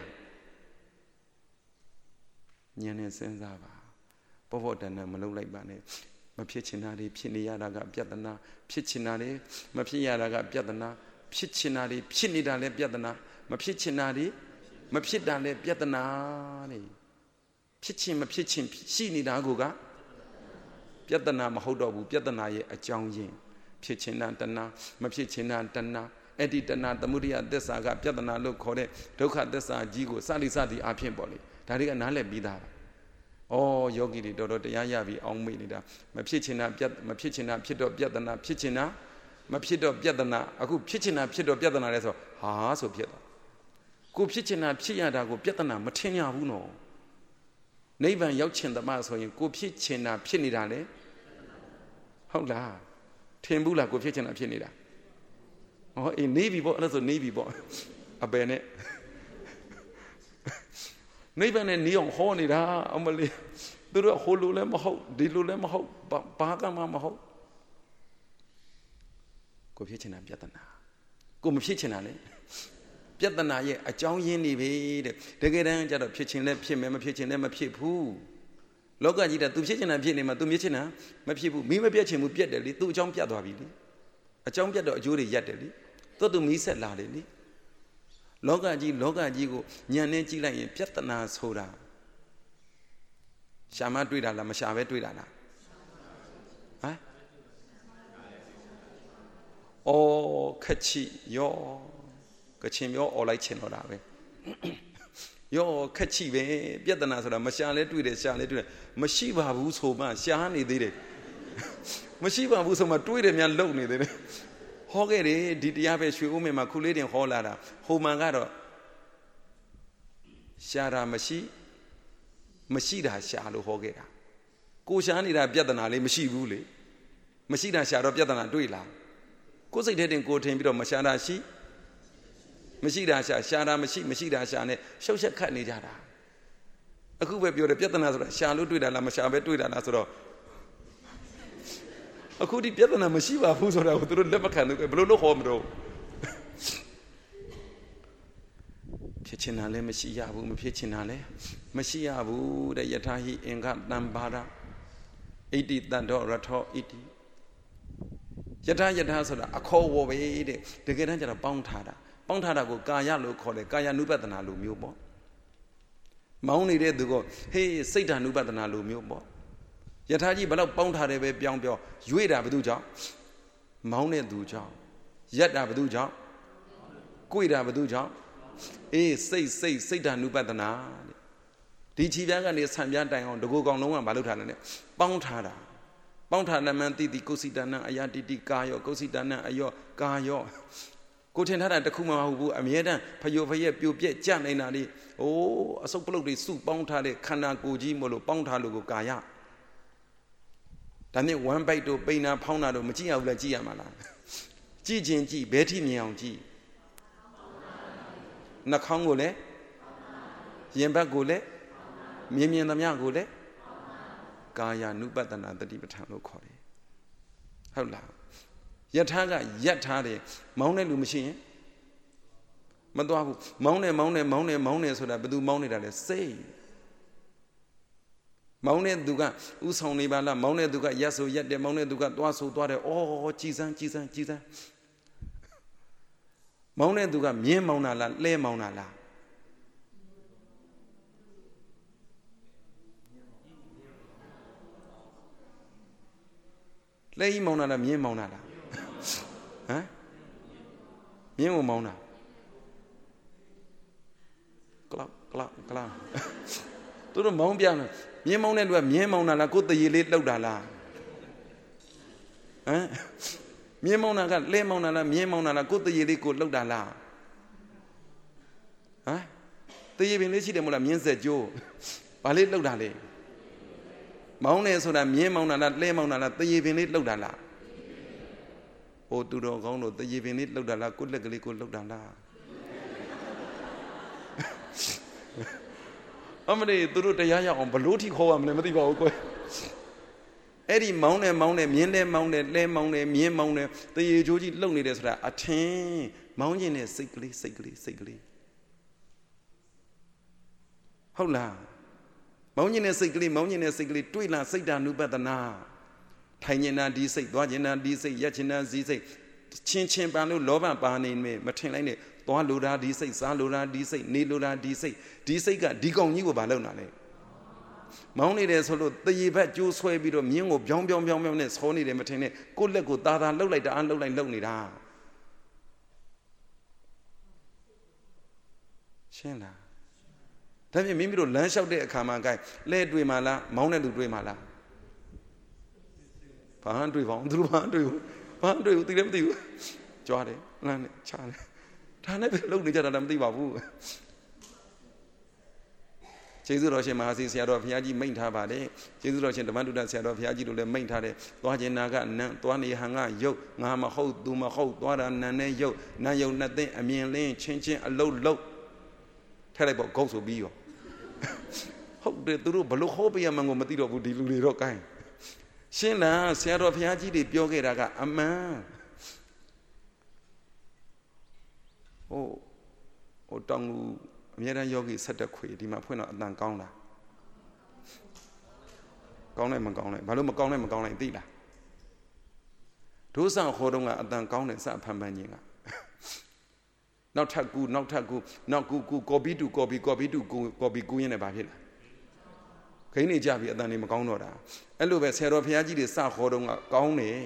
ဉာဏ်နဲ့စဉ်းစားပါဘောတဏ္ဍမလုံးလိုက်ပါနဲ့မဖြစ်ချင်တာတွေဖြစ်နေရတာကပြဿနာဖြစ်ချင်တာတွေမဖြစ်ရတာကပြဿနာဖြစ်ချင်တာတွေဖြစ်နေတာလည်းပြဿနာမဖြစ်ချင်တာတွေမဖြစ်တာလည်းပြဿနာတဲ့ဖြစ်ချင်မဖြစ်ချင်ရှိနေတာကပြဿနာမဟုတ်တော့ဘူးပြဿနာရဲ့အကြောင်းရင်းဖြစ်ချင်တာတဏှာမဖြစ်ချင်တာတဏှာအဲ့ဒီတဏှာသမုဒိယသစ္စာကပြဿနာလို့ခေါ်တဲ့ဒုက္ခသစ္စာကြီးကိုစသည်အဖြစ်ပေါ့လေဒါတွေကနားလည်ပြီးသားပါဩယောဂီတွေတော်တော်တရားရပြီးအောင်မေ့နေတာမဖြစ်ချင်တာဖြစ်တော့ပြဿနာဖြစ်ချင်တာမဖြစ်တော့ပြဿနာအခုဖြစ်ချင်တာဖြစ်တော့ပြဿနာလဲဆိုဟာဆိုဖြစ်သွားကိုဖြစ်ချင်တာဖြစ်ရတာကိုပြဿနာမထင်ရဘူးနော်နိဗ္ဗာန်ရောက်ချင်သမားဆိုရင်ကိုဖြစ်ချင်တာဖြစ်နေတာလေဟုတ်လားထင်ဘူးလားကိုဖြစ်ချင်တာဖြစ်နေတာဟောအေးနေပြီပေါ့အဲ့ဒါဆိုနေပြီပေါ့အပယ်နဲ့နိဗ္ဗာန်နဲ့နေအောင်ဟောနေတာအမလေးသူတို့ဟိုလိုလည်းမဟုတ်ဒီလိုလည်းမဟုတ်ဘာကမှမဟုတ်ကိုဖြစ်ချင်တာပြဿနာကိုမဖြစ်ချင်တာလေပြဿနာရဲ့အကြောင်းရင်းနေပြီတဲ့တကယ်တမ်းကျတော့ဖြစ်ချင်လည်းဖြစ်မယ်မဖြစ်ချင်လည်းမဖြစ်ဘူးလောကကြီးကသူဖြစ်ချင်တာဖြစ်နေမှာသူမြင်ချင်တာမဖြစ်ဘူးမိမပြတ်ချင်ဘူးပြတ်တယ်လေသူအကြောင်းပြတ်သွားပြီလေအကြောင်းပြတ်တော့အကျိုးတွေရက်တယ်လေသူမီးဆက်လာတယ်လေလောကကြီးကိုညံနေကြည့်လိုက်ရင်ပြဿနာဆိုတာရှာမတွေ့တာလားမရှာပဲတွေ့တာလားဟမ်အော်ခက်ချီယောကချင်ပြောអော်လိုက်ချင်တော့တာပဲယောခက်ချီပဲပြဿနာဆိုတာမရှာလဲတွေ့တယ်ရှာလဲတွေ့တယ်မရှိပါဘူးဆိုမှရှာနေသေးတယ်မရှိပါဘူးဆိုမှတွေးတယ်များလုံနေသေးတယ်ဟောခဲ့တယ်ဒီတရားပဲရွှေဦးမင်းမှာခုလေးတင်ဟောလာတာဟိုမှန်ကတော့ရှာတာမရှိတာရှာလို့ဟောခဲ့တာကိုရှာနေတာပြဿနာလေးမရှိဘူးလေမရှိတာရှာတော့ပြဿနာတွေ့လားကိုယ်စိတ်ထဲတင်ကိုထင်ပြီးတော့မရှာတာမရှိတာရှာတာမရှိတာရှာနဲ့ရှုပ်ရှက်ခတ်နေကြတာအခုပဲပြောတယ်ပြဿနာဆိုတာရှာလို့တွေ့တာလားမရှာပဲတွေ့တာလားဆိုတော့အခုဒီပြဿနာမရှိပါဘူးဆိုတာကိုသူတို့လက်မခံဘူးဘယ်လိုလုပ်ဟောမလို့ဖြစ်ချင်တာလည်းမရှိရဘူးမဖြစ်ချင်တာလည်းမရှိရဘူးတဲ့ယထာဟိအင်္ဂတံဘာရဣတိတန္တောရထောဣတိယထာဆိုတာအခေါ်ဝေါ်ပဲတဲ့တကယ်တမ်းကျတော့ပေါင်းထားတာကိုကာယလို့ခေါ်တယ်ကာယ ानु ပတနာလိုမျိုးပေါ့မောင်းနေတဲ့သူကဟေးစိတ်ဓာ ानु ပတနာလိုမျိုးပေါ့ယထာကြီးဘယ်တော့ပေါင်းထားတယ်ပဲပြောင်းရွေ့တာဘယ်သူကြောင့်မောင်းတဲ့သူကြောင့်ရက်တာဘယ်သူကြောင့်ကိုယ်တာဘယ်သူကြောင့်အေးစိတ်ဓာ ानु ပတနာဒီခြေပြားကနေဆံပြားတိုင်အောင်တကူကောင်လုံးကမလုပ်ထားနဲ့ပေါင်းထားတာနမန်တိတိကုစိတနံအယတိတိကာယောကုစိတနံအယောကာယောကိုထင်ထားတာတခုမှမဟုတ်ဘူးအမြဲတမ်းဖယိုဖယက်ပြိုပြက်ကြနေတာလေအစုပ်ပလုတ်တွေစုပေါင်းထားတဲ့ခန္ဓာကိုယ်ကြီးမို့လို့ပေါင်းထားလို့ကိုကာယဒါနဲ့ဝမ်းပိုက်တို့ပိန်နာဖောင်းတာတို့မကြည့်ရဘူးလားကြည့်ရမှာလားကြည့်ခြင်းကြည့်ဘယ်ထိမြင်အောင်ကြည့်နှာခေါင်းကိုလည်းရင်ဘတ်ကိုလည်းမြင်သမျှကိုလည်းကာယ ानु ပတ္တနာတတိပဋ္ဌာန်လို့ခေါ်တယ်ဟုတ်လားယထာကယထာတယ်မောင်းတဲ့လူမရှိရင်မသွားဘူးမောင်းတယ်ဆိုတာဘယ်သူမောင်းနေတာလဲစိတ်မောင်းတဲ့သူကဥဆောင်နေပါလားမောင်းတဲ့သူကရက်ဆိုရက်တယ်မောင်းတဲ့သူကသွားဆိုသွားတယ်ဩကြည်စမ်းမောင်းတဲ့သူကမြင်းမောင်းတာလားလှဲမောင်းတာလားလှဲကြီးမောင်းတာလားမြင်းမောင်းတာလားဟမ်မြင်းကိုမောင်းတာကလောက်သူတို့မောင်းပြတယ်မြင်းမောင်းတဲ့လူကမြင်းမောင်းတာလားကိုယ်တရေလေးလှုပ်တာလားဟမ်မြင်းမောင်းတာကလဲမောင်းတာလားမြင်းမောင်းတာလားကိုယ်တရေလေးကိုလှုပ်တာလားဟမ်တရေပင်လေးရှိတယ်မို့လားမြင်းဆက်ကြိုးဘာလေးလှုပ်တာလဲမောင်းတယ်ဆိုတာမြင်းမောင်းတာလားလဲမောင်းတာလားတရေပင်လေးလှုပ်တာလားဟိုသူတော်ကောင်းတို့တရေပင်လေးလှုပ်တာလားကိုယ်လက်ကလေးကိုလှုပ်တာလားအမလေးသူတို့တရားရအောင်ဘလို့ထိခေါ်ရမလဲမသိပါဘူးကွယ်အဲ့ဒီမောင်းတယ်မြင်းတယ်မောင်းတယ်လဲမောင်းတယ်မြင်းမောင်းတယ်တရေချိုးကြီးလှုပ်နေတယ်ဆိုတာအထင်မောင်းခြင်းနဲ့စိတ်ကလေးဟုတ်လားမောင်းခြင်းနဲ့စိတ်ကလေးတွေ့လားစိတ်ဓာနုပတနာထိုင်ခြင်းနာဒီစိတ်သွားခြင်းနာဒီစိတ်ရက်ခြင်းနာဒီစိတ်ချင်းပန်လို့လောဘပါနေမယ်မထင်လိုက်နဲ့သွားလိုတာဒီစိတ်စားလိုတာဒီစိတ်နေလိုတာဒီစိတ်ကဒီကောင်ကြီးကိုဘာလုပ်တာလဲမောင်းနေတယ်ဆိုလို့တရေဘက်ကျိုးဆွဲပြီးတော့မြင်းကိုပြောင်းနဲ့ဆောနေတယ်မထင်နဲ့ကိုယ့်လက်ကိုသာလှုပ်လိုက်တာလှုပ်နေတာရှင်းလားဒါပြင်မိမိတို့လမ်းလျှောက်တဲ့အခါမှာကဲလဲတွေ့မှာလားမောင်းတဲ့လူတွေ့မှာလားဘာမှတွေ့ပါအောင်သူတို့ဘာတွေ့ဘူးသိလည်းမသိဘူးကြွားတယ်လမ်းနဲ့ချားတယ်ဒါနဲ့ပဲလုံနေကြတာလည်းမသိပါဘူးကျေးဇူးတော်ရှင်မဟာစီဆရာတော်ဘုရားကြီးမိန့်ထားပါတယ်ကျေးဇူးတော်ရှင်ဓမ္မတုဒ္ဒဆရာတော်ဘုရားကြီးတို့လည်းမိန့်ထားတယ်သွားခြင်းနာကနံသွားနေဟန်ကယုတ်ငါမဟုတ်သူမဟုတ်သွားတာနံနဲ့ယုတ်နံယုတ်နှစ်သိအမြင်လင်းချင်းအလုတ်ထည့်လိုက်ပေါ့ဂုတ်ဆိုပြီးရောဟုတ်တယ်သူတို့ဘလို့ဟောပြရမှန်းကိုမသိတော့ဘူးဒီလူတွေတော့ကိုင်းရှင်းလားဆရာတော်ဘုရားကြီးတွေပြောခဲ့တာကအမှန်ဟိုတောင်လူအမြဲတမ်းယောဂီဆက်တက်ခွေဒီမှာဖွင့်တော့အတန်ကောင်းတာကောင်းလိုက်မကောင်းလိုက်ဘာလို့မကောင်းလိုက်သိလားဒုစံခေါ်တော့ကအတန်ကောင်းတယ်စဖန်ခြင်းကနောက်ထပ်ကူကော်ပီတူကူရင်းနဲ့ဘာဖြစ်လဲခိန်းနေကြပြီအတန်နေမကောင်းတော့တာအဲ့လိုပဲဆရာတော်ဘုရားကြီးတွေစခေါ်တော့ကကောင်းတယ်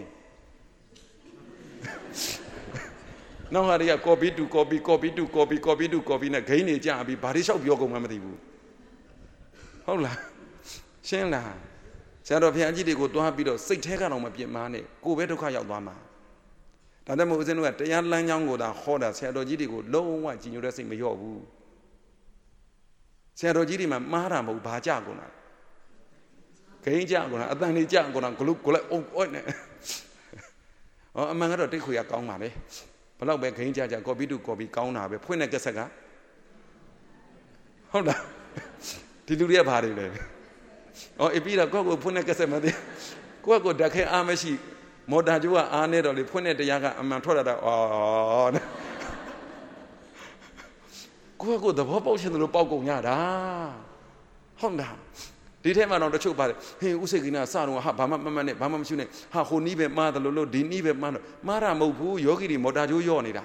နောက်ဟာတွေကကော်ပီတူနဲ့ဂိမ်းနေကြပြီဘာတွေလျှောက်ပြောကုန်မှမသိဘူးဟုတ်လားရှင်းလားဆရာတော်ဘုရားကြီးတွေကိုတွားပြီးတော့စိတ်แท้ကတော့မပြစ်မှားနဲ့ကိုယ်ပဲဒုက္ခရောက်သွားမှာဒါတည်းမို့ဦးဇင်းတို့ကတရားလမ်းကြောင်းကိုသာဟောတာဆရာတော်ကြီးတွေကိုလုံးဝကြည်ညိုတဲ့စိတ်မလျော့ဘူးဆရာတော်ကြီးတွေမှာမှားတာမဟုတ်ဘာကြကုန်လားဂိမ်းကြကုန်လားအတန်နေကြကုန်လားဂလုကိုလည်းအုပ်နဲ့အမှန်ကတော့တိတ်ခွေရကောင်းပါလေဘလောက်ပဲဂိမ်းကြကော်ပီကောင်းတာပဲဖွင့်တဲ့ကဆက်ကဟုတ်လားဒီလူတွေကဘာတွေလဲအပြီးတော့ကိုဖွင့်တဲ့ကဆက်မသိကိုဓာတ်ခဲအားမရှိမော်တာကျိုးကအားနေတော့လေဖွင့်တဲ့တရားကအမှန်ထွက်လာတာကိုသဘောပေါက်ရှင်လို့ပေါက်ကုန်ရတာဟုတ်လားဒီထဲမှာတော့တချို့ပါတယ်ဟင်းဥစိတ်ကိနာစတော့ဟာဘာမှမမှန်နဲ့ဘာမှမရှိနဲ့ဟာဟိုနီးပဲမှားတယ်လို့ဒီနီးပဲမှားတော့မှားတာမဟုတ်ဘူးယောဂီတွေမော်တာကျိုးယော့နေတာ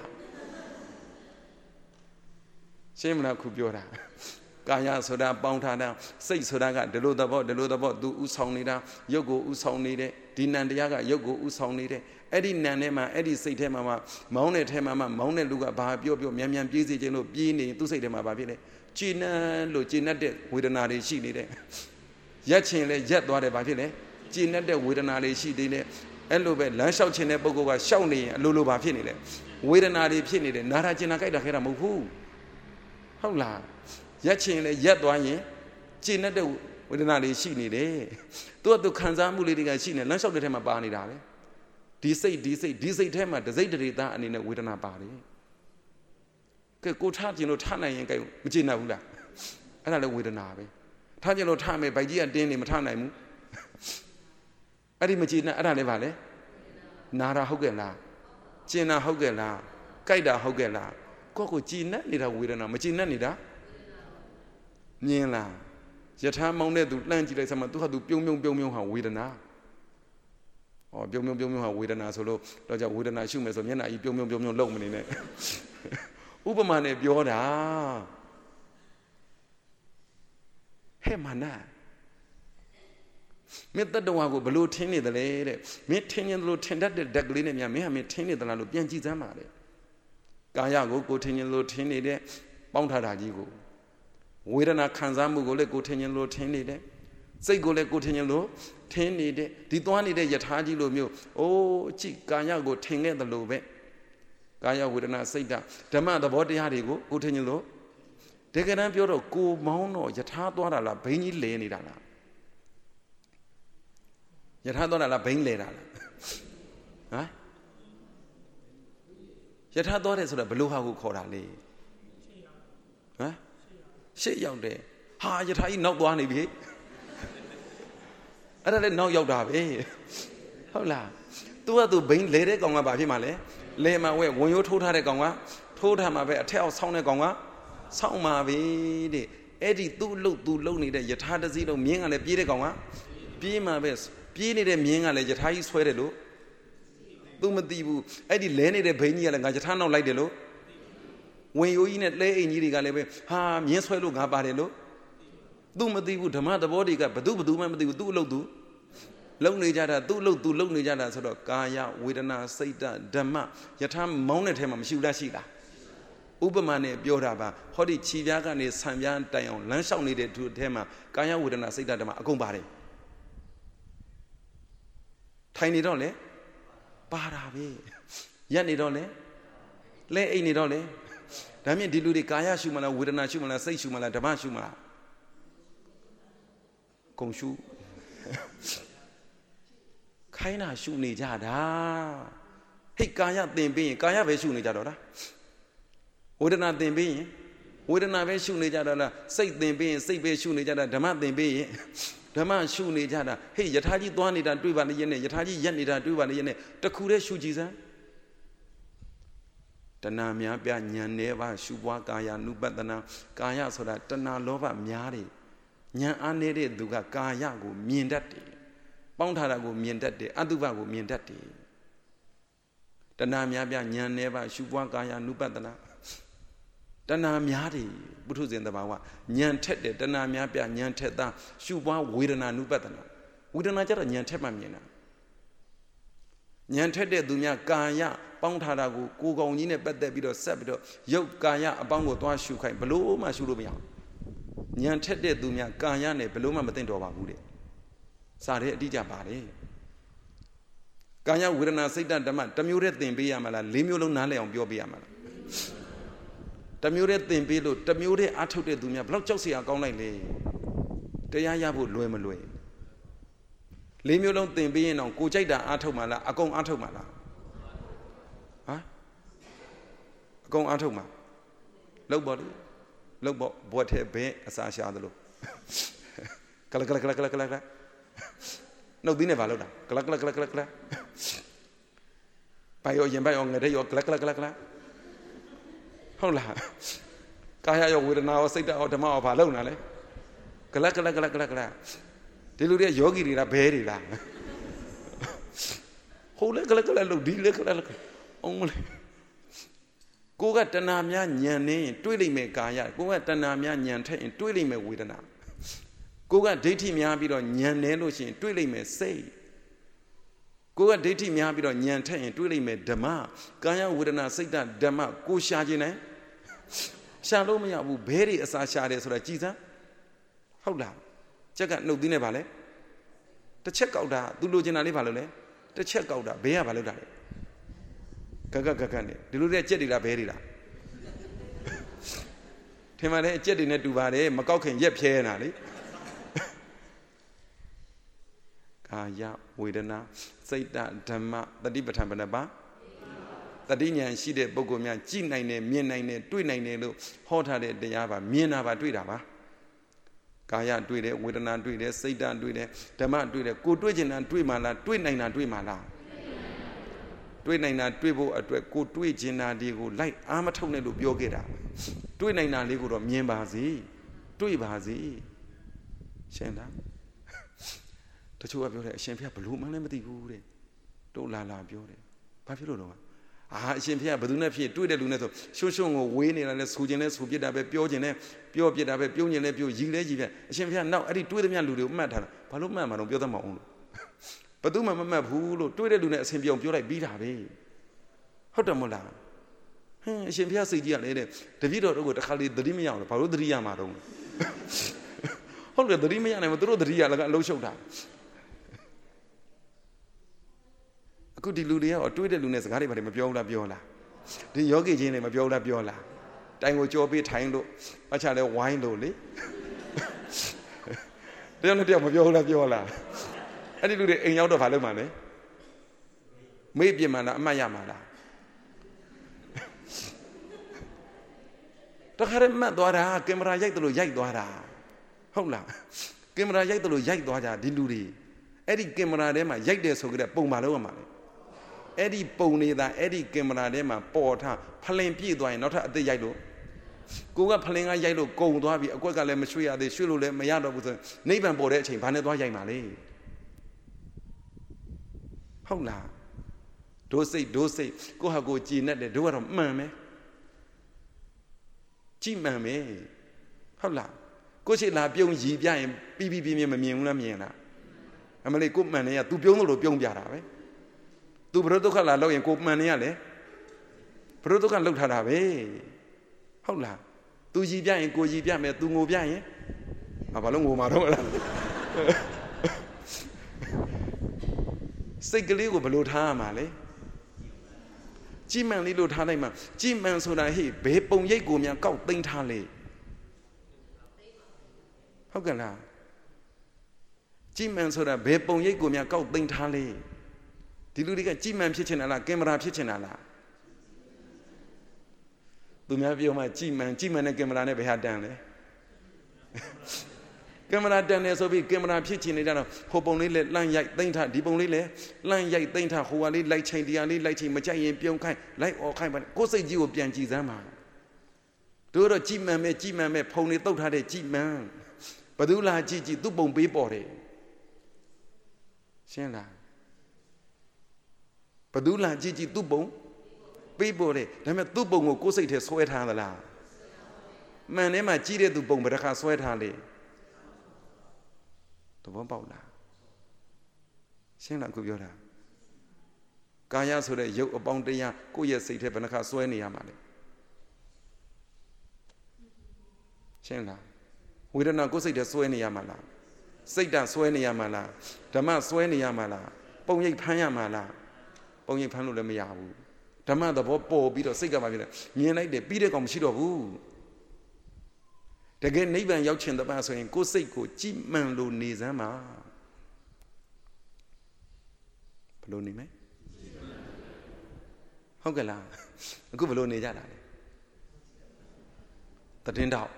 ရှင်းမလားခုပြောတာကာယဆိုတာပေါင်းထားတာစိတ်ဆိုတာကဒီလိုသဘောသူဥဆောင်နေတာရုပ်ကိုဥဆောင်နေတယ်ဒီနံတရားကရုပ်ကိုဥဆောင်နေတယ်အဲ့ဒီနံထဲမှာအဲ့ဒီစိတ်ထဲမှာမောင်းတဲ့ထဲမှာမောင်းတဲ့လူကဘာပြောမြန်ပြေးစေခြင်းလို့ပြေးနေသူ့စိတ်ထဲမှာဘာဖြစ်လဲကျဉ်းလို့ကျဉ်းတဲ့ဝေဒနာတွေရှိနေတယ်ရက်ချင်လဲရက်သွားတယ်ဘာဖြစ်လဲကျဉ်းတဲ့ဝေဒနာတွေရှိသေးတယ်အဲ့လိုပဲလမ်းလျှောက်ခြင်းတဲ့ပုဂ္ဂိုလ်ကရှောက်နေရင်အလိုဘာဖြစ်နေလဲဝေဒနာတွေဖြစ်နေတယ်နာတာကျင်တာကြိုက်တာခဲတာမဟုတ်ဘူးဟုတ်လားရက်ချင်လဲရက်သွားရင်ကျဉ်တဲ့ဝေဒနာတွေရှိနေတယ်သူခံစားမှုလေးတွေကရှိနေလမ်းလျှောက်တဲ့ထဲမှာပါနေတာပဲဒီစိတ်ထဲမှာတစိတ်တရေသားအနေနဲ့ဝေဒနာပါတယ်ကဲကိုထားခြင်းလို့ထားနိုင်ရင်ကဲမကျေနပ်ဘူးလားအဲ့ဒါလည်းဝေဒနာပဲထားခြင်းလို့ထားမယ်ဗိုက်ကြီးကတင်းနေမထားနိုင်ဘူးအဲ့ဒီမကျေနပ်အဲ့ဒါလည်းပါလေနာတာဟုတ်ကဲ့လားကျင်တာဟုတ်ကဲ့လားကြိုက်တာဟုတ်ကဲ့လားကိုကျေနပ်နေတာဝေဒနာမကျေနပ်နေတာမြင်လားယထာမောင်းတဲ့သူလှမ်းကြည့်လိုက်စမ်းမသူဟာသူပြုံးဟာဝေဒနာဟောပြုံးဟာဝေဒနာဆိုလို့တော့ကြောင့်ဝေဒနာရှုမယ်ဆိုမျက်နှာကြီးပြုံးလုံမနေနဲ့ဥပမာနဲ့ပြောတာဟဲ့မနာမင်းတတဝါကိုဘလို့ထင်းနေတယ်လေတဲ့မင်းထင်းရင်လို့ထင်တတ်တဲ့ဓာတ်ကလေးနဲ့များမင်းဟာမင်းထင်းနေသလားလို့ပြန်ကြည့်စမ်းပါလေကာယကိုထင်းရင်လို့ထင်းနေတဲ့ပေါင်းထားတာကြီးကိုဝေဒနာခံစားမှုကိုလည်းကိုထင်းရင်လို့ထင်းနေတယ်စိတ်ကိုလည်းကိုထင်းရင်လို့ထင်းနေတယ်ဒီသွားနေတဲ့ယထာကြီးလိုမျိုးအိုးကြည့်ကာယကိုထင်ခဲ့တယ်လို့ပဲကာယဝေဒနာစိတ်ဓမ္မသဘောတရားတွေကိုကိုထင်ရင်လို့တကယ်တမ်းပြောတော့ကိုမောင်းတော့ယထာသွားတာလားဘိန်းကြီးလဲနေတာလားယထာသွားတာလားဘိန်းလဲတာလားဟမ်ယထာသွားတယ်ဆိုတာဘလို့ဟာကိုခေါ်တာလေဟမ်ရှေ့ရောက်တယ်ဟာယထာကြီးနောက်သွားနေပြီအဲ့ဒါလည်းနောက်ရောက်တာပဲဟုတ်လားသူကသူဘိန်းလဲတဲ့ကောင်ကဘာဖြစ်မှာလဲလဲမှာဝဲဝင်ရိုးထိုးထားတဲ့ကောင်ကထိုးထားမှာပဲအထက်အောက်ဆောင်းတဲ့ကောင်ကဆောင်းမှာပဲတဲ့အဲ့ဒီသူ့လုံနေတဲ့ယထာတစည်းလုံးမြင်းကလည်းပြေးတဲ့ကောင်ကပြေးမှာပဲပြေးနေတဲ့မြင်းကလည်းယထာကြီးဆွဲတယ်လို့သူမသိဘူးအဲ့ဒီလဲနေတဲ့ဘိန်းကြီးကလည်းငါယထာနောက်လိုက်တယ်လို့ဝင်ရိုးကြီးနဲ့လဲအိမ်ကြီးတွေကလည်းပဲဟာမြင်းဆွဲလို့ငါပါတယ်လို့သူမသိဘူးဓမ္မသဘောတွေကဘသူမှမသိဘူးသူ့အလုပ်သူလုံနေကြတာသူ့အလုပ်သူလုံနေကြတာဆိုတော့ကာယဝေဒနာစိတ်ဓမ္မယထာမောင်းတဲ့ထဲမှာမရှိလားရှိလားဥပမာနဲ့ပြောတာပါဟောဒီခြေပြားကနေဆံပြားတိုင်အောင်လမ်းလျှောက်နေတဲ့သူအထဲမှာကာယဝေဒနာစိတ်ဓမ္မအကုန်ပါတယ်ထိုင်နေတော့လေပါတာပဲရက်နေတော့လေလဲအိတ်နေတော့လေဒါမြင့်ဒီလူတွေကာယရှုမလားဝေဒနာရှုမလားစိတ်ရှုမလားဓမ္မရှုမလားကုန်ရှုခိုင်းတာရှုနေကြတာဟိတ်ကာယသင်ပြီးရင်ကာယပဲရှုနေကြတော့လားဝေဒနာသင်ပြီးရင်ဝေဒနာပဲရှုနေကြတာလားစိတ်သင်ပြီးရင်စိတ်ပဲရှုနေကြတာဓမ္မသင်ပြီးရင်ဓမ္မရှုနေကြတာဟေ့ယထာကြီးသွားနေတာတွေ့ပါလေရဲ့နဲ့ယထာကြီးရက်နေတာတွေ့ပါလေရဲ့နဲ့တခုတည်းရှုကြည့်စမ်းတဏှာများပြဉာဏ်နဲ့ပါရှုပွားကာယ ानु ပတ္တနာကာယဆိုတာတဏှာလောဘများတယ်ဉာဏ်အားနေတဲ့သူကကာယကိုမြင်တတ်တယ်ပေါင်းထားတာကိုမြင်တတ်တယ်အတုပကိုမြင်တတ်တယ်တဏှာများပြဉာဏ်နဲ့ပါရှုပွားကာယ ानु ပတ္တနာတဏှာများတယ်ပုထုဇဉ်တဘာဝဉာဏ်ထက်တယ်တဏှာများပြဉာဏ်ထက်သားရှုပွားဝေဒနာ ानु ပတ္တနာဝေဒနာကျတော့ဉာဏ်ထက်မှမြင်တာဉာဏ်ထက်တဲ့သူများကာယပေါင်းထားတာကိုကိုယ်ကောင်ကြီးနဲ့ပတ်သက်ပြီးတော့ဆက်ပြီးတော့ရုပ်ကာယအပေါင်းကိုသွားရှုခိုင်းဘလို့မှရှုလို့မရဘူးဉာဏ်ထက်တဲ့သူများကာယနဲ့ဘလို့မှမသိတော့ပါဘူးတဲ့စာတဲ့အတိအကျပါတယ်ကာယဝေဒနာစိတ်ဓမ္မတစ်မျိုးတည်းသင်ပေးရမှာလား၄မျိုးလုံးနားလည်အောင်ပြောပေးရမှာလားတစ်မျိုးတည်းသင်ပေးလို့တစ်မျိုးတည်းအားထုတ်တဲ့သူများဘလောက်ကြောက်စရာကောင်းလိုက်လေတရားရဖို့လွယ်မလွယ်၄မျိုးလုံးသင်ပေးရင်တော့ကိုကြိုက်တာအားထုတ်မှာလားအကုန်အားထုတ်မှာလားဟမ်အကုန်အားထုတ်မှာလောက်ပါလေလောက်ပေါ့ဘွက်ထဲဘဲအစာရှာသလိုကလကလကလကလကလနှုတ်သီးနဲ့ပါလောက်တာကလကလကလကလကလပိုင်ရောရင်ပိုင်ရောငတဲ့ရောကလကလကလကလဟုတ်လားကာယရောဝေဒနာရောစိတ်ရောဓမ္မရောဘာလောက်နာလဲကလကလကလကလကလဒီလူတွေယောဂီတွေလားဘဲတွေလားဟိုလေကလကလလို့ဒီလေကလကအောင်မလေးကိုကတဏှာများညံနေရင်တွေးလိုက်မယ်ကာယကိုကတဏှာများညံထက်ရင်တွေးလိုက်မယ်ဝေဒနာကိုကဒိဋ္ဌိများပြီးတော့ညံနေလို့ရှိရင်တွေးလိုက်မယ်စိတ်ကိုကဒိဋ္ဌိများပြီးတော့ညံထက်ရင်တွေးလိုက်မယ်ဓမ္မကာယဝေဒနာစိတ်ဓမ္မကိုရှာခြင်းနဲ့ရှာလို့မရဘူးဘဲတွေအစာရှာတယ်ဆိုတာကြည်စမ်းဟုတ်လားချက်ကနှုတ်သီးနဲ့ပါလေတစ်ချက်ကောက်တာသူလိုချင်တာလေးပါလို့လဲတစ်ချက်ကောက်တာဘဲကပါလို့တာလေဂကနဲ့ဒီလိုတဲ့ကြက်တွေလားဘဲတွေလားထင်ပါတယ်ကြက်တွေနဲ့တူပါတယ်မကောက်ခင်ရက်ဖြဲနေတာလေကာယဝေဒနာစိတ်ဓမ္မတတိပဋ္ဌာန်ဘယ်နှပါတတိညာရှိတဲ့ပုဂ္ဂိုလ်များကြည်နိုင်တယ်မြင်နိုင်တယ်တွေ့နိုင်တယ်လို့ဟောထားတဲ့တရားပါမြင်တာပါတွေ့တာပါကာယတွေ့တယ်ဝေဒနာတွေ့တယ်စိတ်ဓာတ်တွေ့တယ်ဓမ္မတွေ့တယ်ကိုတွေ့ချင်တာတွေ့မှလားတွေ့နိုင်တာတွေ့မှလားတွေ့နိုင်တာတွေ့ဖို့အတွက်ကိုတွေ့ချင်တာတွေကိုလိုက်အားမထုတ်နဲ့လို့ပြောခဲ့တာတွေ့နိုင်တာလေးကိုတော့မြင်ပါစေတွေ့ပါစေရှင်းလားတချို့ကပြောတယ်အရှင်ဖေဘလို့မှလည်းမသိဘူးတဲ့တို့လာပြောတယ်ဘာဖြစ်လို့တော့အရှင်ဖေကဘယ်သူနဲ့ဖြစ်တွေ့တဲ့လူနဲ့ဆိုရှုံရှုံကိုဝေးနေတာလဲဆူခြင်းလဲဆူပြစ်တာပဲပြောခြင်းလဲပြောပြစ်တာပဲပြုံးခြင်းလဲပြုံးရီလဲရီပြအရှင်ဖေကနောက်အဲ့ဒီတွေးသမျှလူတွေကိုမှတ်ထားတာဘာလို့မှတ်မှာတော့ပြောတတ်မအောင်လို့ဘယ်သူမှမမှတ်ဘူးလို့တွေးတဲ့လူနဲ့အစဉ်ပြောင်းပြောလိုက်ပြီးတာပဲဟုတ်တယ်မို့လားဟင်းအရှင်ဖေကစိတ်ကြီးရလေတဲ့တပည့်တော်တို့ကတခါလေသတိမရအောင်လို့ဘာလို့သတိရမှာတော့ဟုတ်တယ်သတိမရနိုင်ဘူးသူတို့သတိရလည်းကအလုံးရှုပ်တာအခုဒီလူတွေရောတွေးတဲ့လူနဲ့စကားတွေဘာတွေမပြောဘူးလားပြောလားဒီယောဂီချင်းတွေမပြောဘူးလားပြောလားတိုင်ကိုကြောပေးထိုင်လို့အချလဲဝိုင်းလို့လေတယောက်နဲ့တယောက်မပြောဘူးလားပြောလားအဲ့ဒီလူတွေအိမ်ရောက်တော့ဘာလုပ်မှာလဲမေ့ပြင်မှာလားအမှတ်ရမှာလားတခါတည်းမှတ်သွားတာကင်မရာရိုက်တယ်လို့ရိုက်သွားတာဟုတ်လားကင်မရာရိုက်တယ်လို့ရိုက်သွားကြဒီလူတွေအဲ့ဒီကင်မရာထဲမှာရိုက်တယ်ဆိုကြတဲ့ပုံမှန်လောက်ရမှာလေအဲ့ဒီပုံနေတာအဲ့ဒီကင်မရာထဲမှာပေါ်ထားဖလင်ပြည့်သွားရင်နောက်ထပ်အသစ်ရိုက်လို့ကိုကဖလင်ကရိုက်လို့ကုံသွားပြီအကွက်ကလည်းမရွှေ့ရသေးရွှေ့လို့လည်းမရတော့ဘူးဆိုနိဗ္ဗာန်ပေါ်တဲ့အချိန်ဘာနဲ့သွားရိုက်မှာလဲဟုတ်လားဒိုးစိတ်ကိုဟာကိုကြည်နဲ့တယ်တို့ကတော့မှန်မယ်ကြည်မှန်မယ်ဟုတ်လားကိုရှိလာပြုံးရည်ပြရင်ပြီးမမြင်ဘူးလားမြင်လားအမလေးကိုမှန်နေရ तू ပြုံးလို့ပြုံးပြတာပဲ तू ဘုရဒုက္ခလာလောက်ရင်ကိုမှန်နေရလေဘုရဒုက္ခလောက်ထားတာပဲဟုတ်လား तू ရည်ပြရင်ကိုရည်ပြမယ် तू ငိုပြရင်ဘာလို့ငိုမှာတော့လားစိတ်ကလေးကိုဘယ်လိုထားရမှာလဲကြည်မှန်လေးလို့ထားလိုက်မှကြည်မှန်ဆိုတာဟေ့ဘယ်ပုံရိပ်ကိုများကောက်သိမ်းထားလဲဟုတ်ကဲ့လားကြည်မှန်ဆိုတာဘယ်ပုံရိပ်ကိုများကောက်သိမ်းထားလဲဒီလူတွေကကြည်မှန်ဖြစ်ချင်တာလားကင်မရာဖြစ်ချင်တာလားသူများပြောမှကြည်မှန်တဲ့ကင်မရာနဲ့ဘယ်ဟာတန်လဲကင်မရာတန်နေဆိုပြီးကင်မရာဖြစ်ချင်နေကြတော့ဟိုပုံလေးလဲလှမ်းရိုက်သိမ်းထားဒီပုံလေးလဲလှမ်းရိုက်သိမ်းထားဟိုဟာလေးလိုက်ချိန်တရားလေးလိုက်ချိန်မကြိုက်ရင်ပြုံးခိုင်းလိုက်អော်ခိုင်းပါကိုယ်စိတ်ကြီးကိုပြန်ကြည်စမ်းပါတို့တော့ကြည်မှန်မဲ့ဖုံနေတုတ်ထားတဲ့ကြည်မှန်ဘယ်သူလာကြည်သူ့ပုံပေးပေါ်တယ်ရှင်းလားဘယ်သူလာကြည်သူ့ပုံပေးပေါ်တယ်ဒါပေမဲ့သူ့ပုံကိုကိုယ်စိတ်ထဲဆွဲထားသလားမှန်ထဲမှာကြည်တဲ့သူ့ပုံဘယ်တစ်ခါဆွဲထားလေသဘောပေါက်လားရှင်းလားခုပြောတာကာယဆိုတဲ့ရုပ်အပေါင်းတရားကိုယ့်ရဲ့စိတ်ထဲဘယ်နှခါဆွဲနေရမှာလဲရှင်းလားဝေဒနာကိုယ်စိတ်ထဲဆွဲနေရမှာလားစိတ်ဓာတ်ဆွဲနေရမှာလားဓမ္မဆွဲနေရမှာလားပုံရိပ်ဖမ်းရမှာလားပုံရိပ်ဖမ်းလို့လည်းမရဘူးဓမ္မသဘောပေါ်ပြီးတော့စိတ်ကမှပြတယ်မြင်လိုက်တယ်ပြီးတဲ့ကောင်မရှိတော့ဘူးတကယ်နိဗ္ဗာန်ရောက်ချင်တဲ့ပါဆိုရင်ကိုယ်စိတ်ကိုကြည်မှန်လို့နေစမ်းပါဘယ်လိုနေမလဲဟုတ်ကဲ့လားအခုဘယ်လိုနေကြတာလဲတည်င်းတော့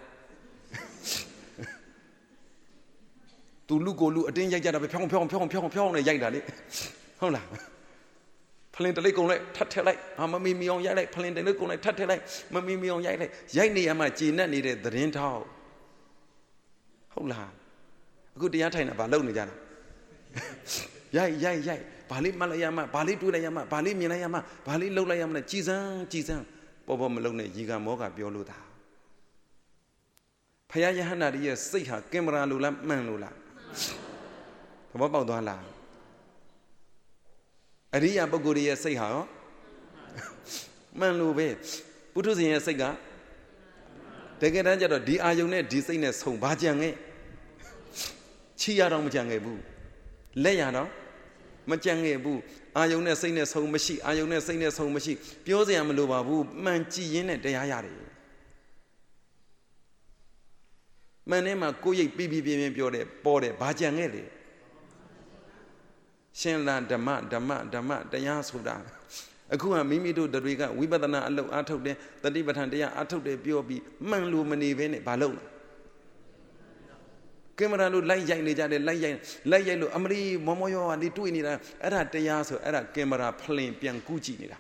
သူလူကိုလူအတင်းရိုက်ကြတာပဲဖြောင်းနဲ့ရိုက်တာလေဟုတ်လားဖလင်တလိပ်ကုန်လိုက်ထပ်ထက်လိုက်မမီမီအောင်ရိုက်လိုက်ဖလင်တလိပ်ကုန်လိုက်ထပ်ထက်လိုက်မမီမီအောင်ရိုက်လိုက်ရိုက်နေရမှကြည်နဲ့နေတဲ့တည်င်းတော့ဟုတ်လားအခုတရားထိုင်တာဘာလုပ်နေကြတာရိုက်ဘာလေးမှတ်လိုက်ရမှဘာလေးတွေးလိုက်ရမှဘာလေးမြင်လိုက်ရမှဘာလေးလှုပ်လိုက်ရမှကြည်စမ်းပေါ်မလုံးနဲ့ရီကမောကပြောလို့တာဖယားယဟန္တာရဲ့စိတ်ဟာကင်မရာလိုလားမှန်လို့လားသဘောပေါက်သွားလားအရိယာပုဂ္ဂိုလ်ရဲ့စိတ်ဟာရောမှန်လို့ပဲပုထုဇဉ်ရဲ့စိတ်ကတကယ်တမ်းကျတော့ဒီအာယုံနဲ့ဒီစိတ်နဲ့ဆုံဘာကြံခဲ့ချီရတော့မကြံခဲ့ဘူးလက်ရတော့မကြံခဲ့ဘူးအာယုံနဲ့စိတ်နဲ့ဆုံမရှိအာယုံနဲ့စိတ်နဲ့ဆုံမရှိပြောစရာမလိုပါဘူးမှန်ကြည့်ရင်းနဲ့တရားရတယ်မှန်ထဲမှာကိုယ်ရိပ်ပြပြောတယ်ပေါ်တယ်ဘာကြံခဲ့လေရှင်လန်ဓမ္မတရားဆိုတာအခုကမိမိတို့တွေကဝိပဿနာအလုပ်အားထုတ်တယ်တတိပဋ္ဌာန်တရားအားထုတ်တယ်ပြောပြီးမှန်လို့မနေဘဲနဲ့ဘာလုပ်လဲကင်မရာလို့လိုက်ရိုက်နေကြတယ်လိုက်ရိုက်လို့အမလီမောမောရောလေးတွေ့နေတာအဲ့ဒါတရားဆိုအဲ့ဒါကင်မရာဖလင်ပြန်ကူးကြည့်နေတာ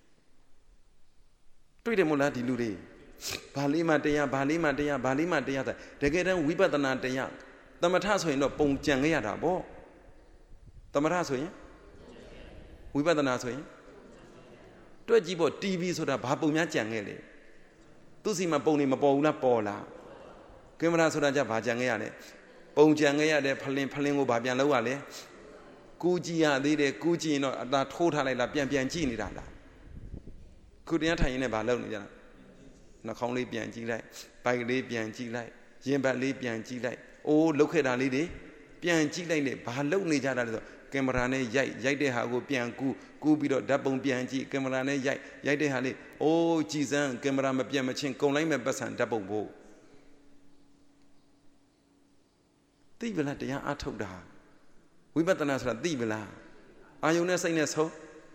တွေ့တယ်မို့လားဒီလူတွေဘာလေးမှတရားဘာလေးမှတရားဘာလေးမှတရားတဲ့တကယ်တမ်းဝိပဿနာတရားသမထဆိုရင်တော့ပုံကြံခဲ့ရတာပေါ့သမထဆိုရင်ဝိပဿနာဆိုရင်တွက်ကြည့်ပေါ့ TV ဆိုတာဘာပုံများကြံခဲ့လေသူစီမှာပုံနေမပေါ်ဘူးလားပေါ်လားကင်မရာဆိုတာကြဘာကြံခဲ့ရလဲပုံကြံခဲ့ရတယ်ဖလင်ကိုဘာပြန်လုပ်ရလဲကူးကြည့်ရသေးတယ်ကူးကြည့်ရင်တော့အသာထိုးထားလိုက်လားပြန်ကြည့်နေတာလားခုတရားထိုင်ရင်လည်းဘာလုပ်နေကြလဲနှာခေါင်းလေးပြန်ကြည့်လိုက်ဗိုက်လေးပြန်ကြည့်လိုက်ရင်ဘတ်လေးပြန်ကြည့်လိုက်အိုးလုတ်ခဲ့တာလေးတွေပြန်ကြည့်လိုက်လေဘာလုပ်နေကြတာလဲဆိုကင်မရာနဲ့ရိုက်တဲ့ဟာကိုပြန်ကူးပြီးတော့ဓာတ်ပုံပြန်ကြည့်ကင်မရာနဲ့ရိုက်တဲ့ဟာလေးအိုးကြည်စမ်းကင်မရာမပြန်မချင်းကုန်လိုက်မဲ့ပတ်စံဓာတ်ပုံဖို့သိပလားတရားအထုတ်တာဝိပဿနာဆိုတာသိပလားအာယုန်နဲ့စိတ်နဲ့ဆုံး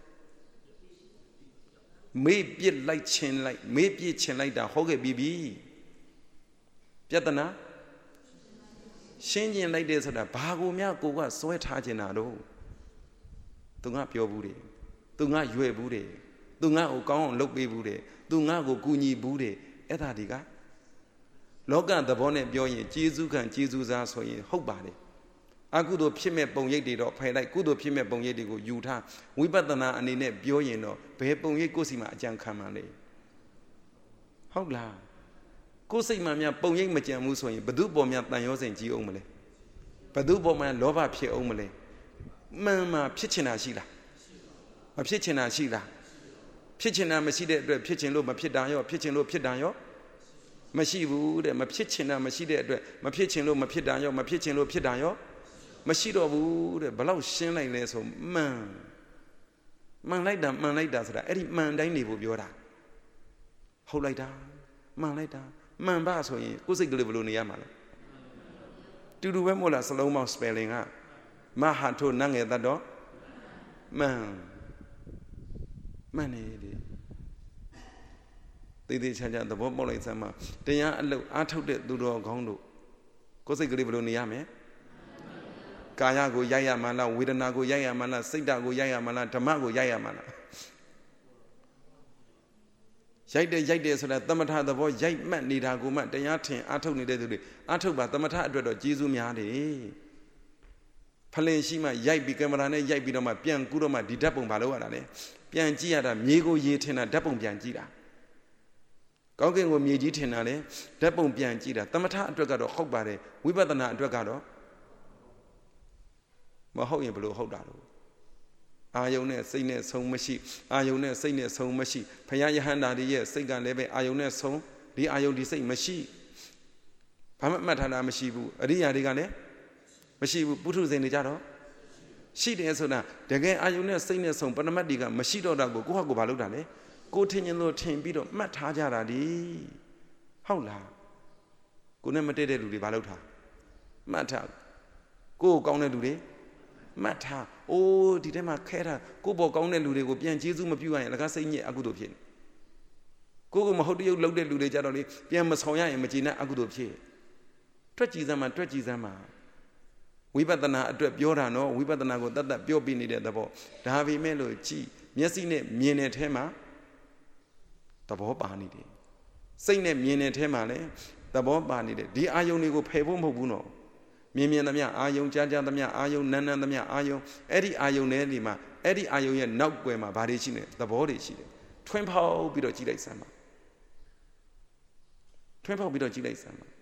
မေ့ပြစ်လိုက်ခြင်းလိုက်မေ့ပြစ်ခြင်းလိုက်တာဟောခဲ့ပြီးပြီပြဿနာရှင်းကျင်လိုက်တယ်ဆိုတာဘာကိုများကိုကစွဲထားခြင်းတာတော့သူငါပြောဘူးတယ်သူငါရွယ်ဘူးတယ်သူငါကိုကောင်းအောင်လုပ်ပေးဘူးတယ်သူငါကိုကူညီဘူးတယ်အဲ့ဒါဒီကလောကသဘောနဲ့ပြောရင်ကျေးဇူးခံကျေးဇူးစားဆိုရင်ဟုတ်ပါတယ်အကုသိုလ်ဖြစ်မဲ့ပုံရိပ်တွေတော့ဖယ်လိုက်ကုသိုလ်ဖြစ်မဲ့ပုံရိပ်တွေကိုယူထားဝိပဿနာအနေနဲ့ပြောရင်တော့ဘယ်ပုံရိပ်ကိုယ်စီမှာအကြံခံမှန်းလဲဟုတ်လားကိုယ်စိတ်မှများပုံရိပ်မကြံဘူးဆိုရင်ဘု து ပေါ်များတန်ရောစိန်ကြီးအောင်မလဲဘု து ပေါ်များလောဘဖြစ်အောင်မလဲမှန်မှဖြစ်ချင်တာရှိလားမဖြစ်ချင်တာရှိလားဖြစ်ချင်တာမရှိတဲ့အတွက်ဖြစ်ချင်လို့မဖြစ်တာရောဖြစ်ချင်လို့ဖြစ်တာရောမရှိဘူးတဲ့မဖြစ်ချင်တာမရှိတဲ့အတွက်မဖြစ်ချင်လို့မဖြစ်တာရောမဖြစ်ချင်လို့ဖြစ်တာရောမရှိတော့ဘူးတဲ့ဘလောက်ရှင်းလိုက်လဲဆိုမှန်လိုက်တာဆိုတာအဲ့ဒီမှန်တိုင်းနေဖို့ပြောတာဟုတ်လိုက်တာမှန်လိုက်တာမှန်ပါဆိုရင်ကိုယ်စိတ်ကလေးဘယ်လိုနေရမှာလဲတူတူပဲမို့လားစလုံးပေါင်း spelling ကမဟာထိုနတ်ငယ်တတ်တော့မှန်နေတယ်သေးချာသဘောပေါက်လိုက်စမ်းမှာတရားအလုပ်အားထုတ်တဲ့သူတော်ကောင်းတို့ကိုယ်စိတ်ကလေးဘယ်လိုနေရမလဲကာယကိုရိုက်ရမှလားဝေဒနာကိုရိုက်ရမှလားစိတ်ဓာတ်ကိုရိုက်ရမှလားဓမ္မကိုရိုက်ရမှလားရိုက်တယ်ဆိုတာသမထသဘောရိုက်မှတ်နေတာကိုမှတရားထင်အားထုတ်နေတဲ့သူတွေအားထုတ်ပါသမထအတွက်တော့ကျေးဇူးများတယ်ဖလင်ရှိမှရိုက်ပြီးကင်မရာနဲ့ရိုက်ပြီးတော့မှပြန်ကူးတော့မှဒီဓာတ်ပုံဘာလို့ရတာလဲပြန်ကြည့်ရတာမြေကိုရေထင်တာဓာတ်ပုံပြန်ကြည့်တာကောင်းကင်ကိုမြေကြီးထင်တာလေဓာတ်ပုံပြန်ကြည့်တာသမထအတွက်ကတော့ဟုတ်ပါတယ်ဝိပဿနာအတွက်ကတော့မဟုတ်ရင်ဘယ်လိုဟုတ်တာလို့အာယုန်နဲ့စိတ်နဲ့ဆုံးမရှိအာယုန်နဲ့စိတ်နဲ့ဆုံးမရှိဘုရားယဟန္တာတွေရဲ့စိတ်ကလည်းပဲအာယုန်နဲ့ဆုံးဒီအာယုန်ဒီစိတ်မရှိဘာမှမှတ်ထားတာမရှိဘူးအရိယာတွေကလည်းမရှိဘူးပုထုဇဉ်တွေကြတော့ရှိတယ်ဆိုတာတကယ်အာယုန်နဲ့စိတ်နဲ့ဆုံးပရမတ်တွေကမရှိတော့တာကိုကိုယ့်ဟာကိုယ်ဘာလုပ်တာလဲကိုထင်ရင်လို့ထင်ပြီးတော့မှတ်ထားကြတာဒီဟုတ်လားကိုနဲ့မတည့်တဲ့လူတွေဘာလုပ်ထားမှတ်ထားကိုကောင်းတဲ့လူတွေမှတ်ထားအိုးဒီထဲမှာခဲတာကိုပေါ်ကောင်းတဲ့လူတွေကိုပြန်ကျေးဇူးမပြုရရင်လကားစိတ်ညစ်အကုသိုလ်ဖြစ်ကိုမဟုတ်တရုပ်လုပ်တဲ့လူတွေကြတော့လေပြန်မဆောင်ရရင်မကျေနပ်အကုသိုလ်ဖြစ်တွက်ကြည်စမ်းမှာဝိပဿနာအတွက်ပြောတာနော်ဝိပဿနာကိုတတ်ပြောပြနေတဲ့သဘောဒါပေမဲ့လို့ကြည်မျက်စိနဲ့မြင်တဲ့ထဲမှာသဘောပါနေတယ်စိတ်နဲ့မြင်တဲ့ထဲမှာလည်းသဘောပါနေတယ်ဒီအာယုန်တွေကိုဖယ်ဖို့မဟုတ်ဘူးနော်မြင်သမျှအာယုံကြားသမျှအာယုံနန်းသမျှအာယုံအဲ့ဒီအာယုံနဲ့ဒီမှာအဲ့ဒီအာယုံရဲ့နောက်ွယ်မှာဘာတွေရှိနေသဘောတွေရှိတယ်ထွင်းဖောက်ပြီးတော့ကြည့်လိုက်စမ်းပါထွင်းဖောက်ပြီးတော့ကြည့်လိုက်စမ်းပါ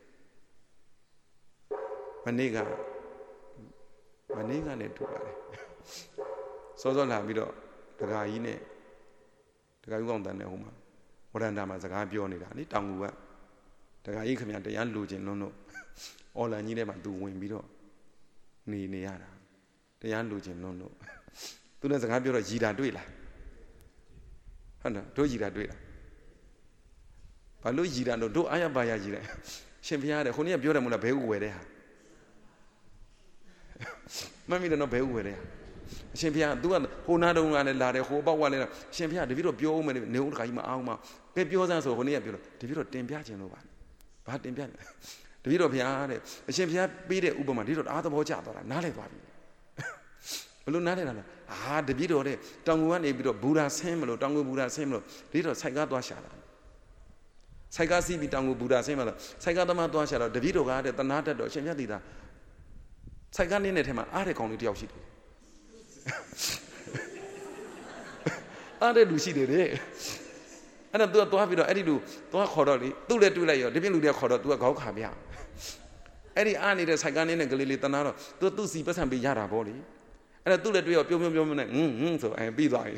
မနေ့ကလည်းတူပါတယ်စောလာပြီးတော့ဒကာကြီးနဲ့ဒကာကြီးကောင်းတန်းနဲ့ဟိုမှာဝရန္တာမှာစကားပြောနေတာလေတောင်ကူကဒကာကြီးခင်ဗျာတရားလူချင်းလုံးလို့အော်လန်ကြီးထဲမှာသူဝင်ပြီးတော့နေရတာတရားလူချင်းလုံးလို့သူနဲ့စကားပြောတော့ရည်တာတွေ့လားဟုတ်တယ်တို့ရည်တာတွေ့လားဘာလို့ရည်တာတော့တို့အားရပါရရည်တယ်ရှင်ဘုရားတဲ့ခုနေ့ကပြောတယ်မို့လားဘဲဥဝယ်တဲ့ဟာမှတ်မိတယ်နော်ဘဲဥဝယ်တဲ့ဟာရှင်ဖျား तू ကဟိုနာတုံးကလည်းလာတယ်ဟိုပေါက်ကလည်းရှင်ဖျားတပည့်တော်ပြောဦးမယ်နေဦးတခါကြီးမအောင်မပဲပြောစမ်းဆိုဟိုနေ့ကပြောလို့တပည့်တော်တင်ပြခြင်းလို့ပါဘာတင်ပြလဲတပည့်တော်ဖျားတဲ့အရှင်ဖျားပေးတဲ့ဥပမာတပည့်တော်အားသဘောကျသွားတာနားလည်သွားပြီဘလို့နားလည်တာလဲတပည့်တော်တဲ့တောင်ငူကနေပြီးတော့ဘူရာဆင်းမလို့တောင်ငူဘူရာဆင်းမလို့တပည့်တော်စိုက်ကားသွားရှာတာစိုက်ကားစီးပြီးတောင်ငူဘူရာဆင်းမလို့စိုက်ကားသမားသွားရှာတော့တပည့်တော်ကတဲ့တနာတတ်တော့အရှင်ဖျားတည်တာစိုက်ကားနေတဲ့ထဲမှာအားတဲ့ကောင်လေးတယောက်ရှိတယ်အားတဲ့လူရှိတယ်တဲ့အဲ့တော့ तू သွားပြီးတော့အဲ့ဒီလူသွားခေါ်တော့လေသူ့လည်းတွေ့လိုက်ရောဒီပြင်လူတွေခေါ်တော့ तू ကခေါက်ခါပြအဲ့ဒီအားနေတဲ့စိုက်ကားနေတဲ့ကလေးလေးတနာတော့ तू သူ့စီပတ်စံပေးရတာပေါ့လေအဲ့တော့သူ့လည်းတွေ့ရောပြုံးနဲ့ဆိုပြီးသွားပြီ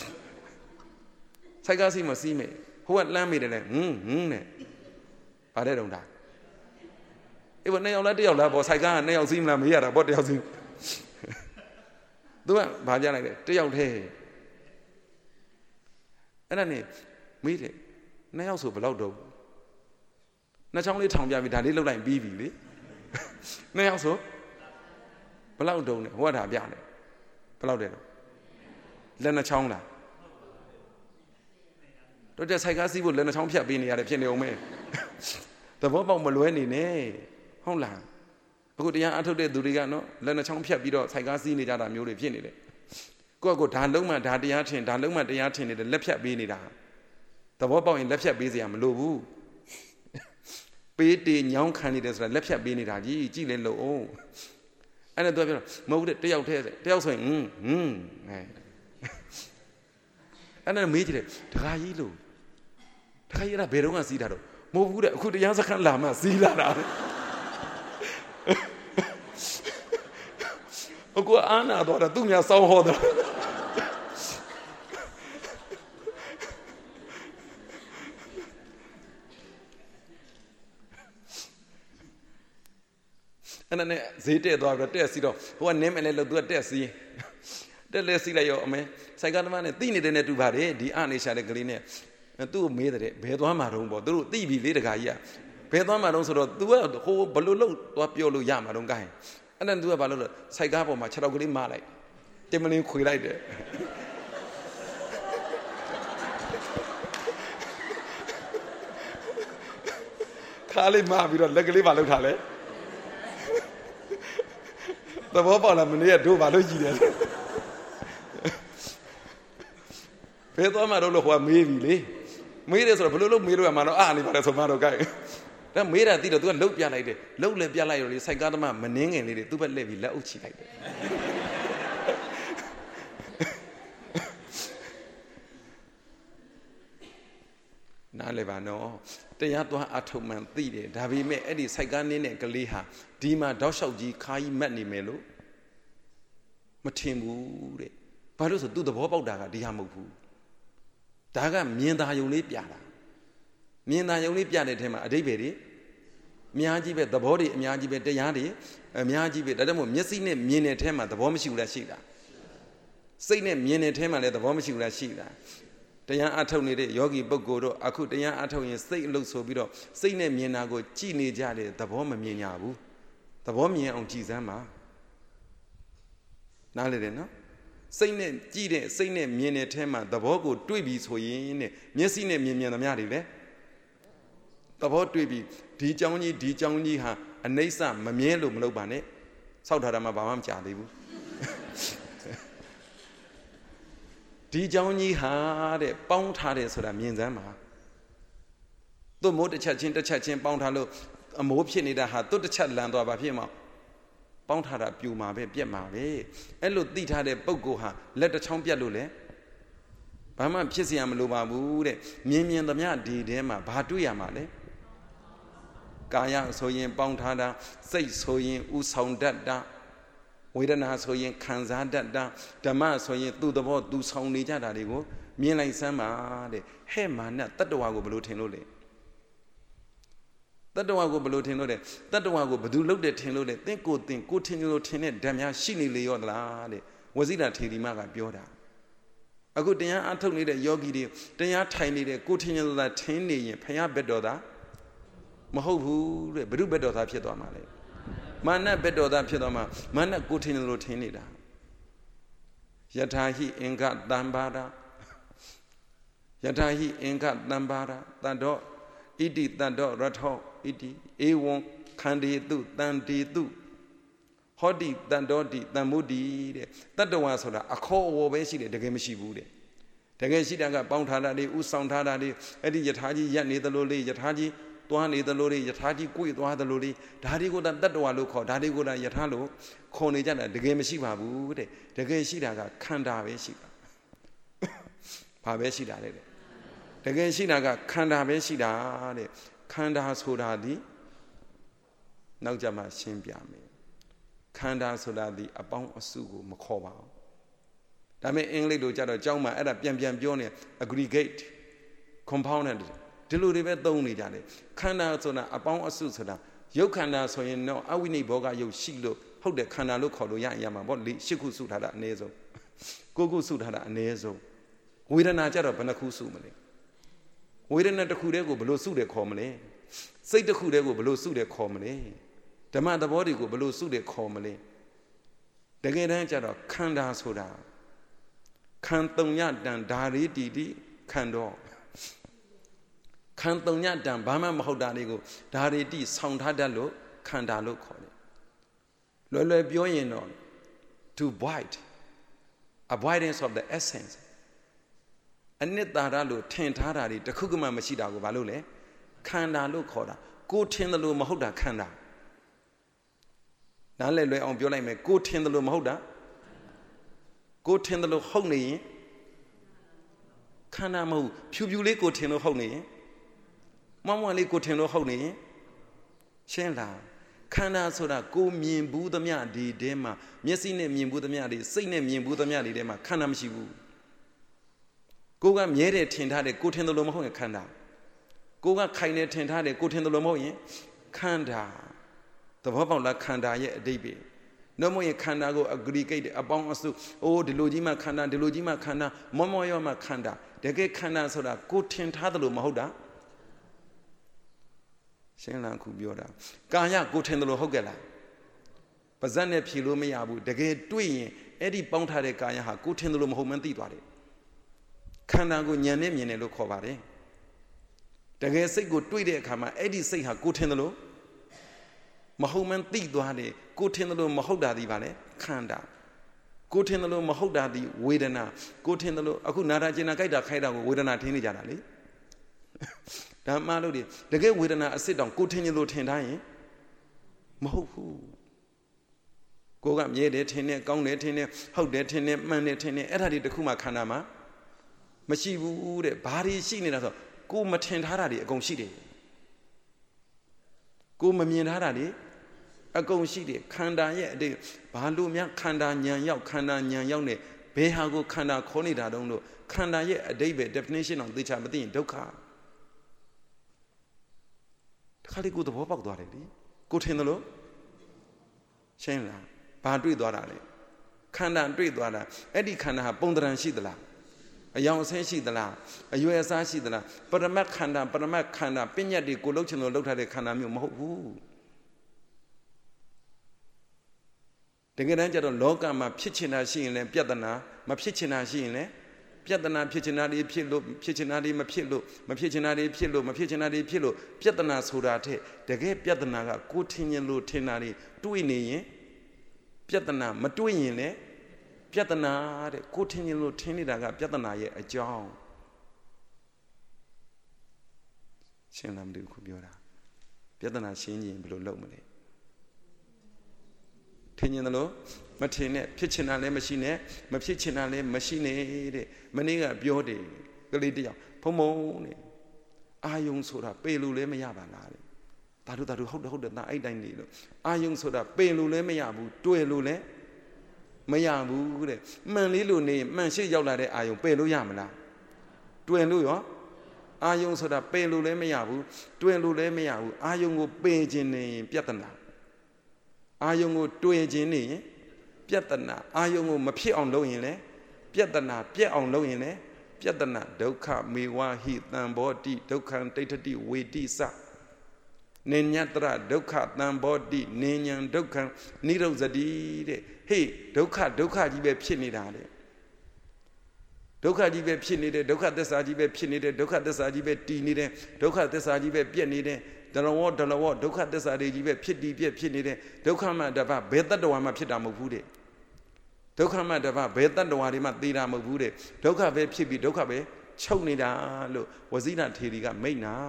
စိုက်ကားစီမစီးမယ်ဟိုကလမ်းမိတယ်လေနဲ့ဗါတဲ့တုံးတာအေးဘယ်နှစ်ယောက်လားတစ်ယောက်လားပေါ့စိုက်ကားကနှစ်ယောက်စီးမလားမေးရတာပေါ့တစ်ယောက်စီးသူကဘာပြလိုက်လဲတစ်ယောက်တည်းအဲ့ဒါနဲ့မေးတယ်နှစ်ယောက်ဆိုဘယ်လောက်တော့နှစ်ချောင်းလေးထောင်ပြပြီးဒါလေးလှုပ်လိုက်ပြီးပြီလေနှစ်ယောက်ဆိုဘယ်လောက်တုံးလဲဟိုကဒါပြတယ်ဘယ်လောက်တဲ့တော့လက်နှစ်ချောင်းလားတို့တဲ့ဆိုင်ကားစီးဖို့လက်နှစ်ချောင်းဖြတ်ပေးနေရတယ်ဖြစ်နေအောင်မဲသဘောပေါက်မလွဲနေနဲ့ဟုတ်လားအခုတရားအထုတ်တဲ့သူတွေကနော်လက်နှစ်ချောင်းဖြတ်ပြီးတော့ဆိုင်ကားစီးနေကြတာမျိုးတွေဖြစ်နေတယ်ကိုယ့်ဒါလုံးမှဒါတရားထင်ဒါလုံးမှတရားထင်နေတယ်လက်ဖြတ်ပေးနေတာသဘောပေါက်ရင်လက်ဖြတ်ပေးစရာမလိုဘူးပေးတေညောင်းခံနေတယ်ဆိုတာလက်ဖြတ်ပေးနေတာကြီးကြည့်လဲလို့အောင်အဲ့ဒါသူကပြောမဟုတ်တဲ့တယောက်တည်းတယောက်ဆိုရင်အဲ့ဒါမေးကြည့်တယ်တခါကြီးလို့တခါကြီးအဲ့ဒါဘယ်တော့မှစီးတာတော့မဟုတ်ဘူးတဲ့အခုတရားစခန်းလာမှစီးလာတာအခုအာနာတော့သူများစောင်းဟောတာအဲ့ဒါနဲ့ဈေးတက်သွားပြီးတော့တက်စီတော့ဟိုကနင်းမယ်လေလို့သူကတက်စီတက်လဲစီလိုက်ရောအမေစိုက်ကားသမားနဲ့တိနေတဲ့နဲ့တူပါတယ်ဒီအနေရှာတဲ့ကလေးနဲ့သူ့ကိုမေးတဲ့ဘယ်သွားမှာတော့ပေါ့သူတို့တိပြီလေတခါကြီးကဘယ်သွားမှာတော့ဆိုတော့ तू ကဟိုဘလို့လို့သွားပြောလို့ရမှာတော့ကိုင်းအဲ့ဒါ तू ကဘာလို့လဲစိုက်ကားပေါ်မှာ6တောက်ကလေးမလိုက်တင်မလင်းခွေလိုက်တယ်ခါလေးမပြီးတော့လက်ကလေးမလုပ်ထားလဲသဘောပေါက်လားမနေ့ကတို့ဘာလို့ကြည်တယ်ဘယ်သွားမှာတော့လို့ဟိုကမေးပြီလေမေးတယ်ဆိုတော့ဘလို့လို့မေးလို့ရမှာတော့အားနေပါလေဆိုမှတော့ကြိုက်ဒါမေးတာသိတော့ तू ကလှုပ်ပြလိုက်တယ်လှုပ်လည်းပြလိုက်ရောလေစိုက်ကားသမားမနှင်းငင်လေးတွေသူ့ဘက်လှည့်ပြီးလက်အုပ်ချီလိုက်တယ်နားလေပါနော်တရားသွားအထုံမှန်သိတယ်ဒါပေမဲ့အဲ့ဒီစိုက်ကားနင်းတဲ့ကလေးဟာဒီမှာတောက်လျှောက်ကြီးခါကြီးမက်နေမယ်လို့မထင်ဘူးတဲ့ဘာလို့ဆိုသူ့သဘောပေါက်တာကဒီဟာမဟုတ်ဘူးဒါကမြင်သာယုံလေးပြတာမြင်သာယုံလေးပြတဲ့ထဲမှာအဓိပ္ပာယ်တွေအများကြီးပဲသဘောတွေအများကြီးပဲတရားတွေအများကြီးပဲဒါကြောင့်မို့မျက်စိနဲ့မြင်တဲ့ထဲမှာသဘောမရှိဘူးလားရှိတာစိတ်နဲ့မြင်တဲ့ထဲမှာလည်းသဘောမရှိဘူးလားရှိတာတရားအထုတ်နေတဲ့ယောဂီပုဂ္ဂိုလ်တို့အခုတရားအထုတ်ရင်စိတ်အလုပ်ဆိုပြီးတော့စိတ်နဲ့မြင်တာကိုကြည်နေကြတယ်သဘောမမြင်ကြဘူးသဘောမြင်အောင်ကြည်စမ်းပါနားလေတယ်နော်စိတ်နဲ့ကြည်တဲ့စိတ်နဲ့မြင်တဲ့ထဲမှာသဘောကိုတွေ့ပြီဆိုရင်တဲ့မျက်စိနဲ့မြင်သမျှတွေလေသဘောတွေ့ပြီဒီเจ้าကြီးဟာအနိစ္စမမြဲလို့မလုပ်ပါနဲ့စောက်ထားတာမှဘာမှမကြာသေးဘူးဒီเจ้าကြီးဟာတဲ့ပေါင်းထားတယ်ဆိုတာမြင်စမ်းပါသူ့မိုးတစ်ချက်ချင်းပေါင်းထားလို့အမိုးဖြစ်နေတာဟာသူ့တစ်ချက်လန်သွားပါဖြစ်မှာပေါင်းထားတာပြူမှာပဲပြက်မှာပဲအဲ့လိုသိထားတဲ့ပုဂ္ဂိုလ်ဟာလက်တစ်ချောင်းပြက်လို့လေဘာမှဖြစ်เสียမလိုပါဘူးတဲ့မြင်သမျှဒီထဲမှာဘာတွေ့ရမှာလဲကာယဆိုရင်ပေါင်းထားတာစိတ်ဆိုရင်ဥဆောင်တတ်တာဝေဒနာဆိုရင်ခံစားတတ်တာဓမ္မဆိုရင်သူ့သဘောသူဆောင်နေကြတာတွေကိုမြင်လိုက်စမ်းပါတဲ့ဟဲ့မာနတတ္တဝါကိုဘယ်လိုထင်လို့လဲတတ္တဝါကိုဘယ်လိုထင်လို့လဲတတ္တဝါကိုဘယ်သူလုပ်တယ်ထင်လို့လဲသင်ကိုထင်လို့ထင်တဲ့ဓာတ်များရှိနေလေရောသလားတဲ့ဝဇိတာထေရီမကပြောတာအခုတရားအထုတ်နေတဲ့ယောဂီတွေတရားထိုင်နေတဲ့ကိုထင်လို့သာထင်နေရင်ဖယားဘက်တော်သာမဟုတ်ဘူးတဲ့ဘုရုဘက်တော်သာဖြစ်သွားမှာလေမာနဘက်တော်သာဖြစ်သွားမှာမာနကိုထင်လို့ထင်နေတာ Yatahi inga dambara Yatahi inga dambara Tando Iti tando ratho Iti Ewon Kandi tu Tandi tu Hodi Tandodi Tamudi Tatawa soda a call obesi the game she would The Gashidanga Bountada Usang Tada Eddie Yataji Yanni the Loli Yataji Tuani the Lori Yataji Kui Tua the Lori Daddy go that Tatawa called Daddy go that Yatalo Konijana the game she would the Gashidaga Kanda Veshiga Paveshida The Gashidaga Kanda Veshida Kanda Sodadi Naujama Shimpiami Kanda Sodadi upon a sugu Makoba. That may English do Jada Jama at a Piam Pione aggregate component. Delude Doni Jade. Kanda Sona upon a susada. You Kanda so you know, I will need Boga you Shilo, how the Kanda look how Yama, what Shiku suit had a naso. Gogo suit had a naso. We don't know Jada Panakusumane. We don't know the Kudego below Sude commonly. Say the Kudego below Sude commonly. The man the body go below Sude commonly. The Gadan Kanda Soda. Cantonya dan Dari Didi Kando. Cantonya dan Bama Mahodanigo, Dari di Sound Hadalo, Kandalo Kone. Lolo Bioino to void, avoidance of the essence. And net Daralo, Tentarari, the Kuguma Machida Valule, Kandalo Koda, go Tendalo Mahoda Kanda. Nale on Biolame, go Tendalo Mahoda. Go tendalo honey. Canamo, Pubule go tendo honey. Mamma go tendo honey. Shella. Cana soda go mean Budamia di dema. Messine mean Budamia di, Sine mean Budamia di dema, Canam shibu. Go up yere tentade, go tendo lomo canda. Go up kind tentade, go tendo lomo canda. The Papa la canda ye a debe. No more Kanda go aggregate about us to oh the Lojima Kanda, Momoyoma Kanda, the gay Kanda soda, go tent Hadalo Mahoda. Shenlan Kubioda. Gaya go tendalo Hogela. Bazane Pilumiabu, the gay doing Eddie Bountade Gaya, go tendalo Mohamedi body. Kanda go Yanem lo Kovare. The gay say go tweet it, come Eddie say her go tendalo. Mahoman Ti Duade, go tendalo Mahoda di Vale, Kanda. Go tendalo Mahoda di Wedana, go tendalo Akunara Jenakaida Kaida, Wedana Tini Janali. That Malodi, the gay Wedana sit down, go tendalo Tendai Mahu. Go up ye de tene, gong de tene, how de tene, man de tene, etadi the Kuma Kanama. Mashibu, the body seen it as a go Maten Haradi, a gong shidi. Go Mamian Haradi. A go see the Kanda yet, the Balumia Kanda Nyan Kanda Nyan Behago Kanda Konida don't know. Kanda yet a David definition of the Chamadin Doka. Kali go to Papa Doradi. Go Tendalo Shenla, Padri Dorale. Kanda and Dre Dora, Eddie Kanda Bondran Shidla. A young Shidla, a US Shidla, but a Mac Kanda, Pina de Golochino looked at the Kanami. The Ganjado Loga, my Pichina she in Piadana, my Pichina she in Piadana, Pichinadi Pilo, Pichinadi Mapilo, my Pichinadi Pilo, my Pichinadi Pilo, Piadana Sudate, the gay Piadana, Coutinian Lutinari, Tuini, Piadana, Matuine, Piadana, Coutinian Lutinidaga, Piadana, a John. Shenam de Kubiora. Piadana Shini below Lomani. Tenolo, Matine, Pichinale machine, Mapichinale machine, Maniga Biode, Galidia, Pomone, Ayung Soda, Pelule Mayabana. Taru hold the night I need. Ayung Soda, Pelule Mayabu, Tuelule, Mayabu, Manilune, Manshi Yolade, Ayung Pelu Yamana. Tueluyo, Ayung Soda, Pelule Mayabu, Tuelule Mayabu, Ayung Pejin Piatana. Ayungo Tuejini, Piatana, Ayungo Mapi on Loine, Piatana, Pia on Loine, Piatana, Doka, Miwa, Heat, Nambodi, Dokan, Data D, Wadi Sa. Nenyatra, Doka, Nambodi, Nenyan, Dokan, Needles a D. Hey, Doka, you be Pinidade. ဒုက္ခကြီးပဲဖြစ်နေတယ်ဒုက္ခသစ္စာကြီးပဲဖြစ်နေတယ်ဒုက္ခသစ္စာကြီးပဲတည်နေတယ်ဒုက္ခသစ္စာကြီးပဲပြည့်နေတယ်ဒလဝဒုက္ခသစ္စာတွေကြီးပဲဖြစ်တည်ပြည့်ဖြစ်နေတယ်ဒုက္ခမှတပတ်ဘယ်တတ္တဝါမှဖြစ်တာမဟုတ်ဘူးတဲ့ဒုက္ခမှတပတ်ဘယ်တတ္တဝါတွေမှသိတာမဟုတ်ဘူးတဲ့ဒုက္ခပဲဖြစ်ပြီးဒုက္ခပဲချုပ်နေတာလို့ဝဇိနထေရီကမိန့်တာ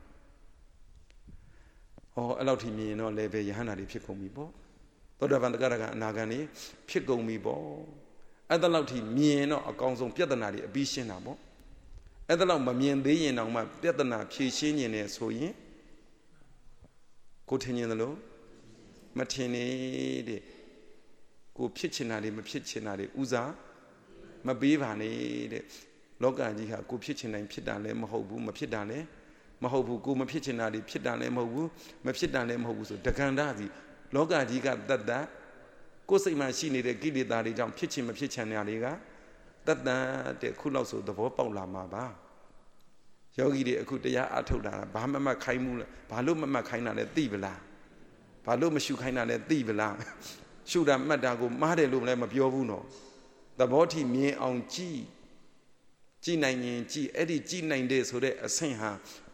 ဟောအဲ့လောက်ထိမြင်ရင်တော့လည်းပဲယဟန္တာတွေဖြစ်ကုန်ပြီပေါ့သောတာပန်တဂရကအနာဂံတွေဖြစ်ကုန်ပြီပေါ့အဲ့ဒါလောက်ထိမြင်တော့အကောင်းဆုံးပြဿနာတွေအပြီးရှင်းတာပေါ့အဲ့ဒါလောက်မမြင်သေးရင်တောင်မှပြဿနာဖြေရှင်းခြင်းနဲ့ဆိုရင်ကိုထင်ရင်လို့မထင်နေတဲ့ကိုဖြစ်ချင်တာတွေမဖြစ်ချင်တာတွေဥစားမပေးပါနဲ့တဲ့လောကကြီးဟာကိုဖြစ်ချင်တိုင်းဖြစ်တာလည်းမဟုတ်ဘူးမဖြစ်တာလည်းမဟုတ်ဘူးကိုမဖြစ်ချင်တာတွေဖြစ်တာလည်းမဟုတ်ဘူးမဖြစ်တာလည်းမဟုတ်ဘူးဆိုတက္ကန္တစီလောကကြီးကတတ်တတ်ကိုယ်စိတ်မှာရှိနေတဲ့ကိလေသာတွေကြောင့်ဖြစ်ချင်မဖြစ်ချင်တာတွေကတတ်တတ်တဲ့ခုလောက်ဆိုသဘောပေါက်လာမှာပါယောဂီတွေအခုတရားအထုတ်တာဘာမှမခိုင်းဘူးလားဘာလို့မမှတ်ခိုင်းတာလဲသိပလားဘာလို့မရှုခိုင်းတာလဲသိပလားရှုတာမှတ်တာကိုမှားတယ်လို့လည်းမပြောဘူးနော်သဘောထိမြင်အောင်ကြည့်နိုင်ရင်ကြည့်အဲ့ဒီကြည့်နိုင်တဲ့ဆိုတဲ့အဆင့်ဟာ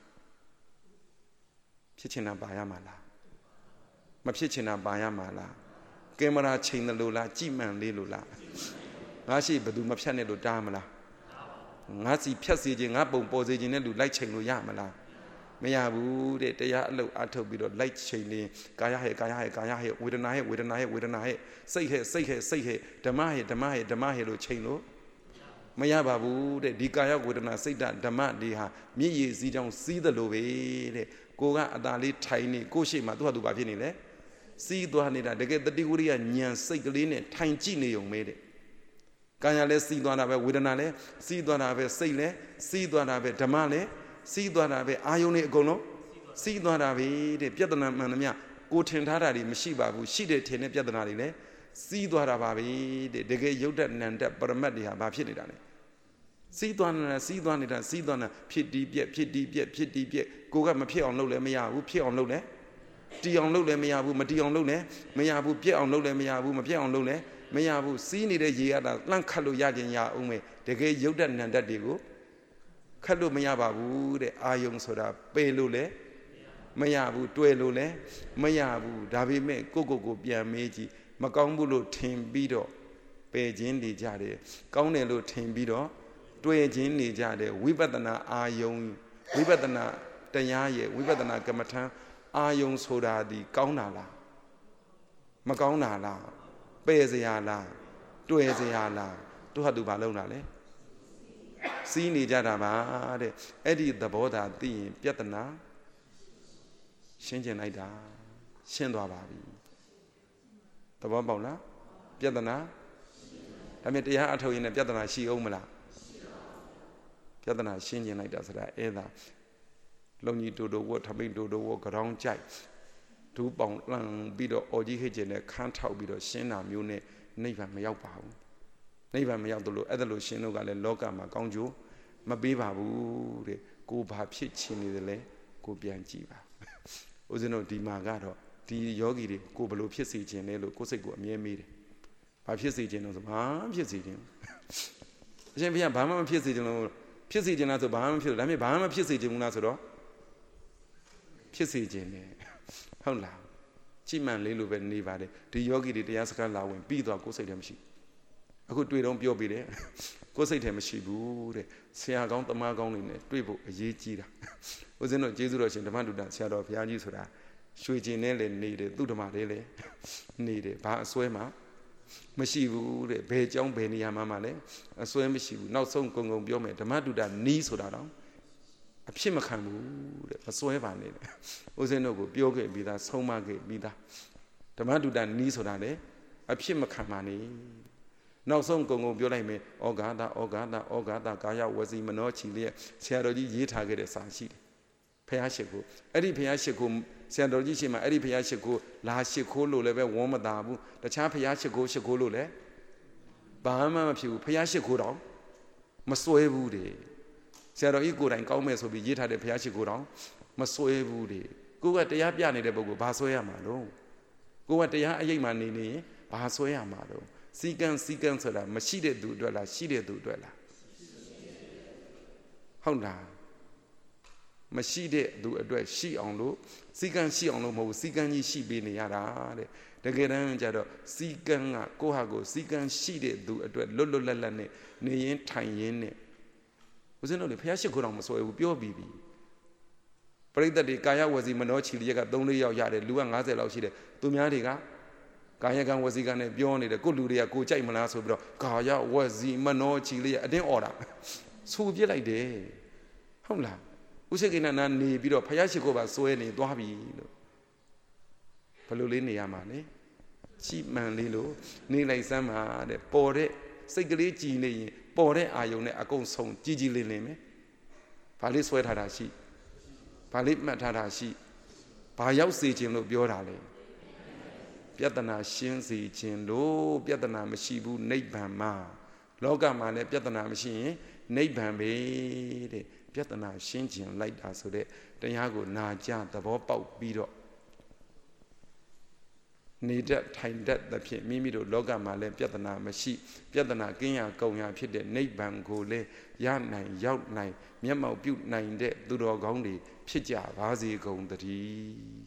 ဖြစ်ချင်တာပါရမှာလားမဖြစ်ချင်တာပါရမှာလားကင်မရာချိန်တယ်လို့လားကြည့်မှန်လေးလို့လားငါရှိဘယ်သူမဖြတ်နဲ့လို့တားမလားငါစီဖြတ်စေခြင်းငါပုံပေါ်စေခြင်းနဲ့လူလိုက်ချိန်လို့ရမလားမရဘူးတဲ့တရားအလုပ်အထုတ်ပြီးတော့လိုက်ချိန်နေကာယဟဲ့ကာယဟဲ့ကာယဟဲ့ဝေဒနာဟဲ့ဝေဒနာဟဲ့ဝေဒနာဟဲ့စိတ်ဟဲ့စိတ်ဟဲ့စိတ်ဟဲ့ဓမ္မဟဲ့ဓမ္မဟဲ့ဓမ္မဟဲ့လို့ချိန်လို့မရပါဘူးတဲ့ဒီကာယဝေဒနာစိတ်ဓမ္မတွေဟာမြည်ရည်စည်းကြောင်းစီးတယ်လို့ပဲတဲ့ကိုကအသာလေးထိုင်နေကိုရှိမှသူ့ဟာသူဘာဖြစ်နေလဲစီးသွားနေတာတကယ်တတိဝရိယဉာဏ်စိတ်ကလေးနဲ့ထိုင်ကြည့်နေုံပဲတဲ့ကာယလည်းစီးသွားတာပဲဝေဒနာလည်းစီးသွားတာပဲစိတ်လည်းစီးသွားတာပဲဓမ္မလည်းစီးသွားတာပဲအာယုန်တွေအကုန်လုံးစီးသွားတာပဲတဲ့ပြဿနာမှန်သမျှကိုထင်ထားတာတွေမရှိပါဘူးရှိတယ်ထင်တဲ့ပြဿနာတွေလည်းစီးသွားတာပါပဲတဲ့တကယ်ယုတ်တနန္တပရမတ်တွေဟာဘာဖြစ်နေတာလဲစီးသွားနေတာစီးသွားနေတာစီးသွားနေတာဖြစ်တီးပြက်ဖြစ်တီးပြက်ဖြစ်တီးပြက်ကိုကမဖြစ်အောင်လုပ်လည်းမရဘူးဖြစ်အောင်လုပ်လည်းတီအောင်လုပ်လည်းမရဘူးမတီအောင်လုပ်လည်းမရဘူးပြက်အောင်လုပ်လည်းမရဘူးမပြက်အောင်လုပ်လည်းမရဘူးစီးနေတဲ့ရေရတာလှန့်ခတ်လို့ရခြင်းရအောင်မယ်တကယ်ယုတ်တနန္တတွေကိုခတ်လို့မရပါဘူးတဲ့အာယုံဆိုတာပေလို့လည်းမရဘူးတွေ့လို့လည်းမရဘူးဒါပေမဲ့ကိုပြန်မေးကြည့်မကောင်းဘူးလို့ထင်ပြီးတော့ပယ်ခြင်းနေကြတယ်ကောင်းတယ်လို့ထင်ပြီးတော့တွေ့ခြင်းနေကြတယ်ဝိပဿနာအာယုံဝိပဿနာတရားရဲ့ဝိပဿနာကမ္မထံအာယုံဆိုတာဒီကောင်းတာလားမကောင်းတာလားပယ်စရာလားတွေ့စရာလားသူဟာသူဘာလုပ်တာလဲစီးနေကြတာပါတဲ့အဲ့ဒီသဘောသာသိရင်ပြဿနာရှင်းကျင်လိုက်တာရှင်းသွားပါပြီသဘောပေါက်လားပြဿနာဒါမြင်တရားအထုတ်ရင်လည်းပြဿနာရှိအောင်မလားပြဿနာရှင်းကျင်လိုက်တာဆိုတာအဲ့ဒါလုံကြီးတူတူဝတ်ထမိန်တူတူဝတ်ကြောင်ကြိုက်ဒူးပေါင်လှန်ပြီးတော့အော်ကြီးဟိတ်ကျင်နဲ့ခန်းထောက်ပြီးတော့ရှင်းတာမျိုးနဲ့နိဗ္ဗာန်မရောက်ပါဘူးနိဗ္ဗာန်မရောက်သလိုအဲ့ဒါလိုရှင်းလို့ကလည်းလောကမှာကောင်းကျိုးမပေးပါဘူးတဲ့ကိုဘာဖြစ်ချင်နေတယ်လဲကိုပြန်ကြည့်ပါဦးဇင်းတို့ဒီမှာကတော့ဒီယောဂီတွေကိုဘလို့ဖြစ်စေခြင်းလဲလို့ကိုယ်စိတ်ကိုအမြဲမေးတယ်ဘာဖြစ်စေခြင်းလို့ဆိုဘာဖြစ်စေခြင်းအရှင်ဘုရားဘာမှမဖြစ်စေခြင်းလို့ဖြစ်စေခြင်းလားဆိုဘာမှမဖြစ်ဘူးဒါပေမဲ့ဘာမှမဖြစ်စေခြင်းဘူးလားဆိုတော့ဖြစ်စေခြင်းနဲ့ဟုတ်လားကြည်မှန်လေးလိုပဲနေပါတယ်ဒီယောဂီတွေတရားစကားလာဝင်ပြီးတော့ကိုယ်စိတ်ထဲမရှိအခုတွေ့တော့ပြောပြီးတယ်ကိုယ်စိတ်ထဲမရှိဘူးတဲ့ဆရာကောင်းတမကောင်းတွေနဲ့တွေ့ဖို့အရေးကြီးတာဦးဇင်းတို့ကျေးဇူးတော်ရှင်ဓမ္မတုဒ္ဒဆရာတော်ဘုရားကြီးဆိုတာရွှေကျင်နဲ့လည်းနေတယ်သူ့ဓမ္မလေးလည်းနေတယ်ဘာအစွဲမှမရှိဘူးတဲ့ဘယ်เจ้าဘယ်နေရာမှလည်းအစွဲမရှိဘူးနောက်ဆုံးကုံပြောမယ်ဓမ္မတုဒ္ဒနီးဆိုတာတော့အဖြစ်မခံဘူးတဲ့မစွဲပါနဲ့ဦးဇင်းတို့ကိုပြောခဲ့ပြီးသားဆုံးမခဲ့ပြီးသားဓမ္မတုဒ္ဒနီးဆိုတာလေအဖြစ်မခံပါနဲ့နောက်ဆုံးကုံပြောလိုက်မယ်ဩဃာတဩဃာတဩဃာတကာယဝစီမနောချီလျက်ဆရာတော်ကြီးရေးထားခဲ့တဲ့စာရှိတယ်ဖះရှိခိုးအဲ့ဒီဖះရှိခိုးဆရာတော်ကြီးရှိမှအဲ့ဒီဖះရှိခိုးလာရှိခိုးလို့လည်းပဲဝမ်းမသာဘူးတခြားဖះရှိခိုးလို့လည်းဘာမှမဖြစ်ဘူးဖះရှိခိုးတော့မစွဲဘူးတဲ့ဆရာတော်ကြီးကိုယ်တိုင်ကောင်းမဲ့ဆိုပြီးရေးထားတဲ့ဖះရှိခိုးတော့မစွဲဘူးတဲ့ကိုကတရားပြနေတဲ့ပုဂ္ဂိုလ်ဘာစွဲရမှာလို့ကိုကတရားအရေးမှနေနေရင်ဘာစွဲရမှာလို့စီကံဆိုတာမရှိတဲ့သူအတွက်လားရှိတဲ့သူအတွက်လားဟုတ်လားမရှိတဲ့သူအတွက်ရှိအောင်လို့စီကံရှိအောင်လို့မဟုတ်ဘူးစီကံကြီးရှိပေးနေရတာတဲ့တကယ်တမ်းကျတော့စီကံကကိုယ့်ဟာကိုယ်စီကံရှိတဲ့သူအတွက်လွတ်လွတ်လပ်လပ်နဲ့နေရင်ထိုင်ရင်နဲ့ဦးဇင်းတို့လေဖះရှိခိုးတော်မစွဲဘူးပြောပြီးပြီပရိသတ်တွေကာယဝစီမနောချီလျက်က3-4ယောက်ရတယ်လူက50လောက်ရှိတယ်သူများတွေကကာယကံဝစီကံနဲ့ပြောနေတယ်ကိုလူတွေကကိုကြိုက်မလားဆိုပြီးတော့ကာယဝစီမနောချီလျက်အတင်းអော်တာဆိုပြစ်လိုက်တယ်ဟုတ်လားဥစ္စေကိဏနာနေပြီးတော့ဖះရှိခိုးပါစွဲနေသွားပြီလို့ဘယ်လိုလေးနေရမှာလဲကြည်မှန်လေးလို့နေလိုက်စမ်းပါတဲ့ပေါ်တဲ့စိတ်ကလေးကြည်နေရင်ပေါ်တဲ့အာယုံနဲ့အကုန်ဆုံးကြည်ကြည်လင်လင်ပဲဘာလေးဆွဲထားတာရှိဘာလေးမှတ်ထားတာရှိဘာရောက်စေခြင်းလို့ပြောတာလဲပြဿနာရှင်းစေခြင်းလို့ပြဿနာမရှိဘူးနိဗ္ဗာန်မှာလောကမှာလည်းပြဿနာမရှိရင်နိဗ္ဗာန်ပဲတဲ့ပြဿနာရှင်းခြင်းလိုက်တာဆိုတဲ့တရားကိုနာကြသဘောပေါက်ပြီးတော့နေတတ်ထိုင်တတ်သဖြင့်မိမိတို့လောကမှာလည်းပြဿနာမရှိပြဿနာကင်းရာကုန်ရာဖြစ်တဲ့နိဗ္ဗာန်ကိုလည်းရနိုင်ရောက်နိုင်မျက်မှောက်ပြုနိုင်တဲ့သူတော်ကောင်းတွေဖြစ်ကြပါစေကုန်သတည်း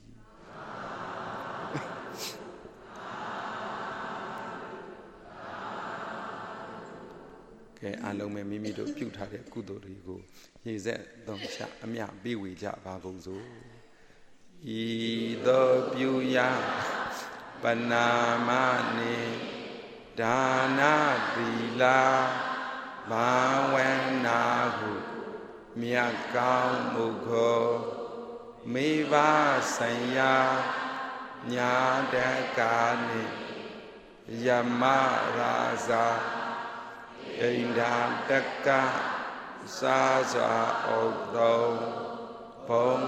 ကဲအားလုံးပဲမိမိတို့ပြုထားတဲ့ကုသိုလ်တွေကိုရေဆက်သုံးချအမြပေးဝေကြပါကုန်စို့ဤသို့ပြုရာပနာမနိဒါနာသီလာဘာဝနာဟုမြတ်ကောင်းမှုကိုမိဘဆိုင်ရာညာတကာနိယမရာဇာဣန္ဒာတကစာစွာဩတုံဘုံ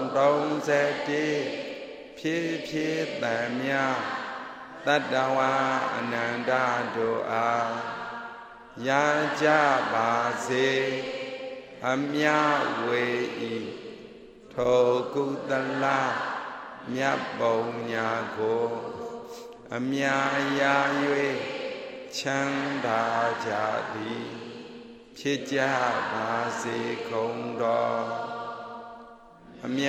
31ဖြစ်ဖြစ်တန်မြတတ္တဝါအနန္တတို့အားရကြပါစေအမြဝေဤထိုကုသလမြတ်ပုံညာကိုအမြရာ၍ချမ်းသာကြသည်ဖြစ်ကြပါစေကုန်တော်အမြ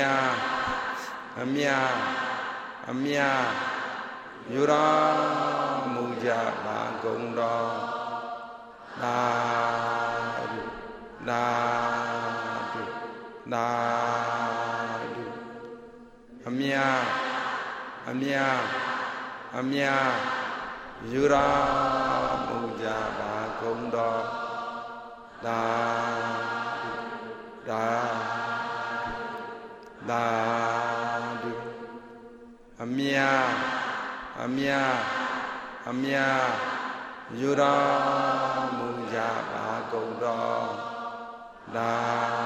ယူတော်မူကြပါကုန်တော်သာဓုသာဓုသာဓုအမြယူတော်မူကြပါကုန်တော်သာဓုသာဓုအမြယူတော်မူကြပါကုန်တော်သာ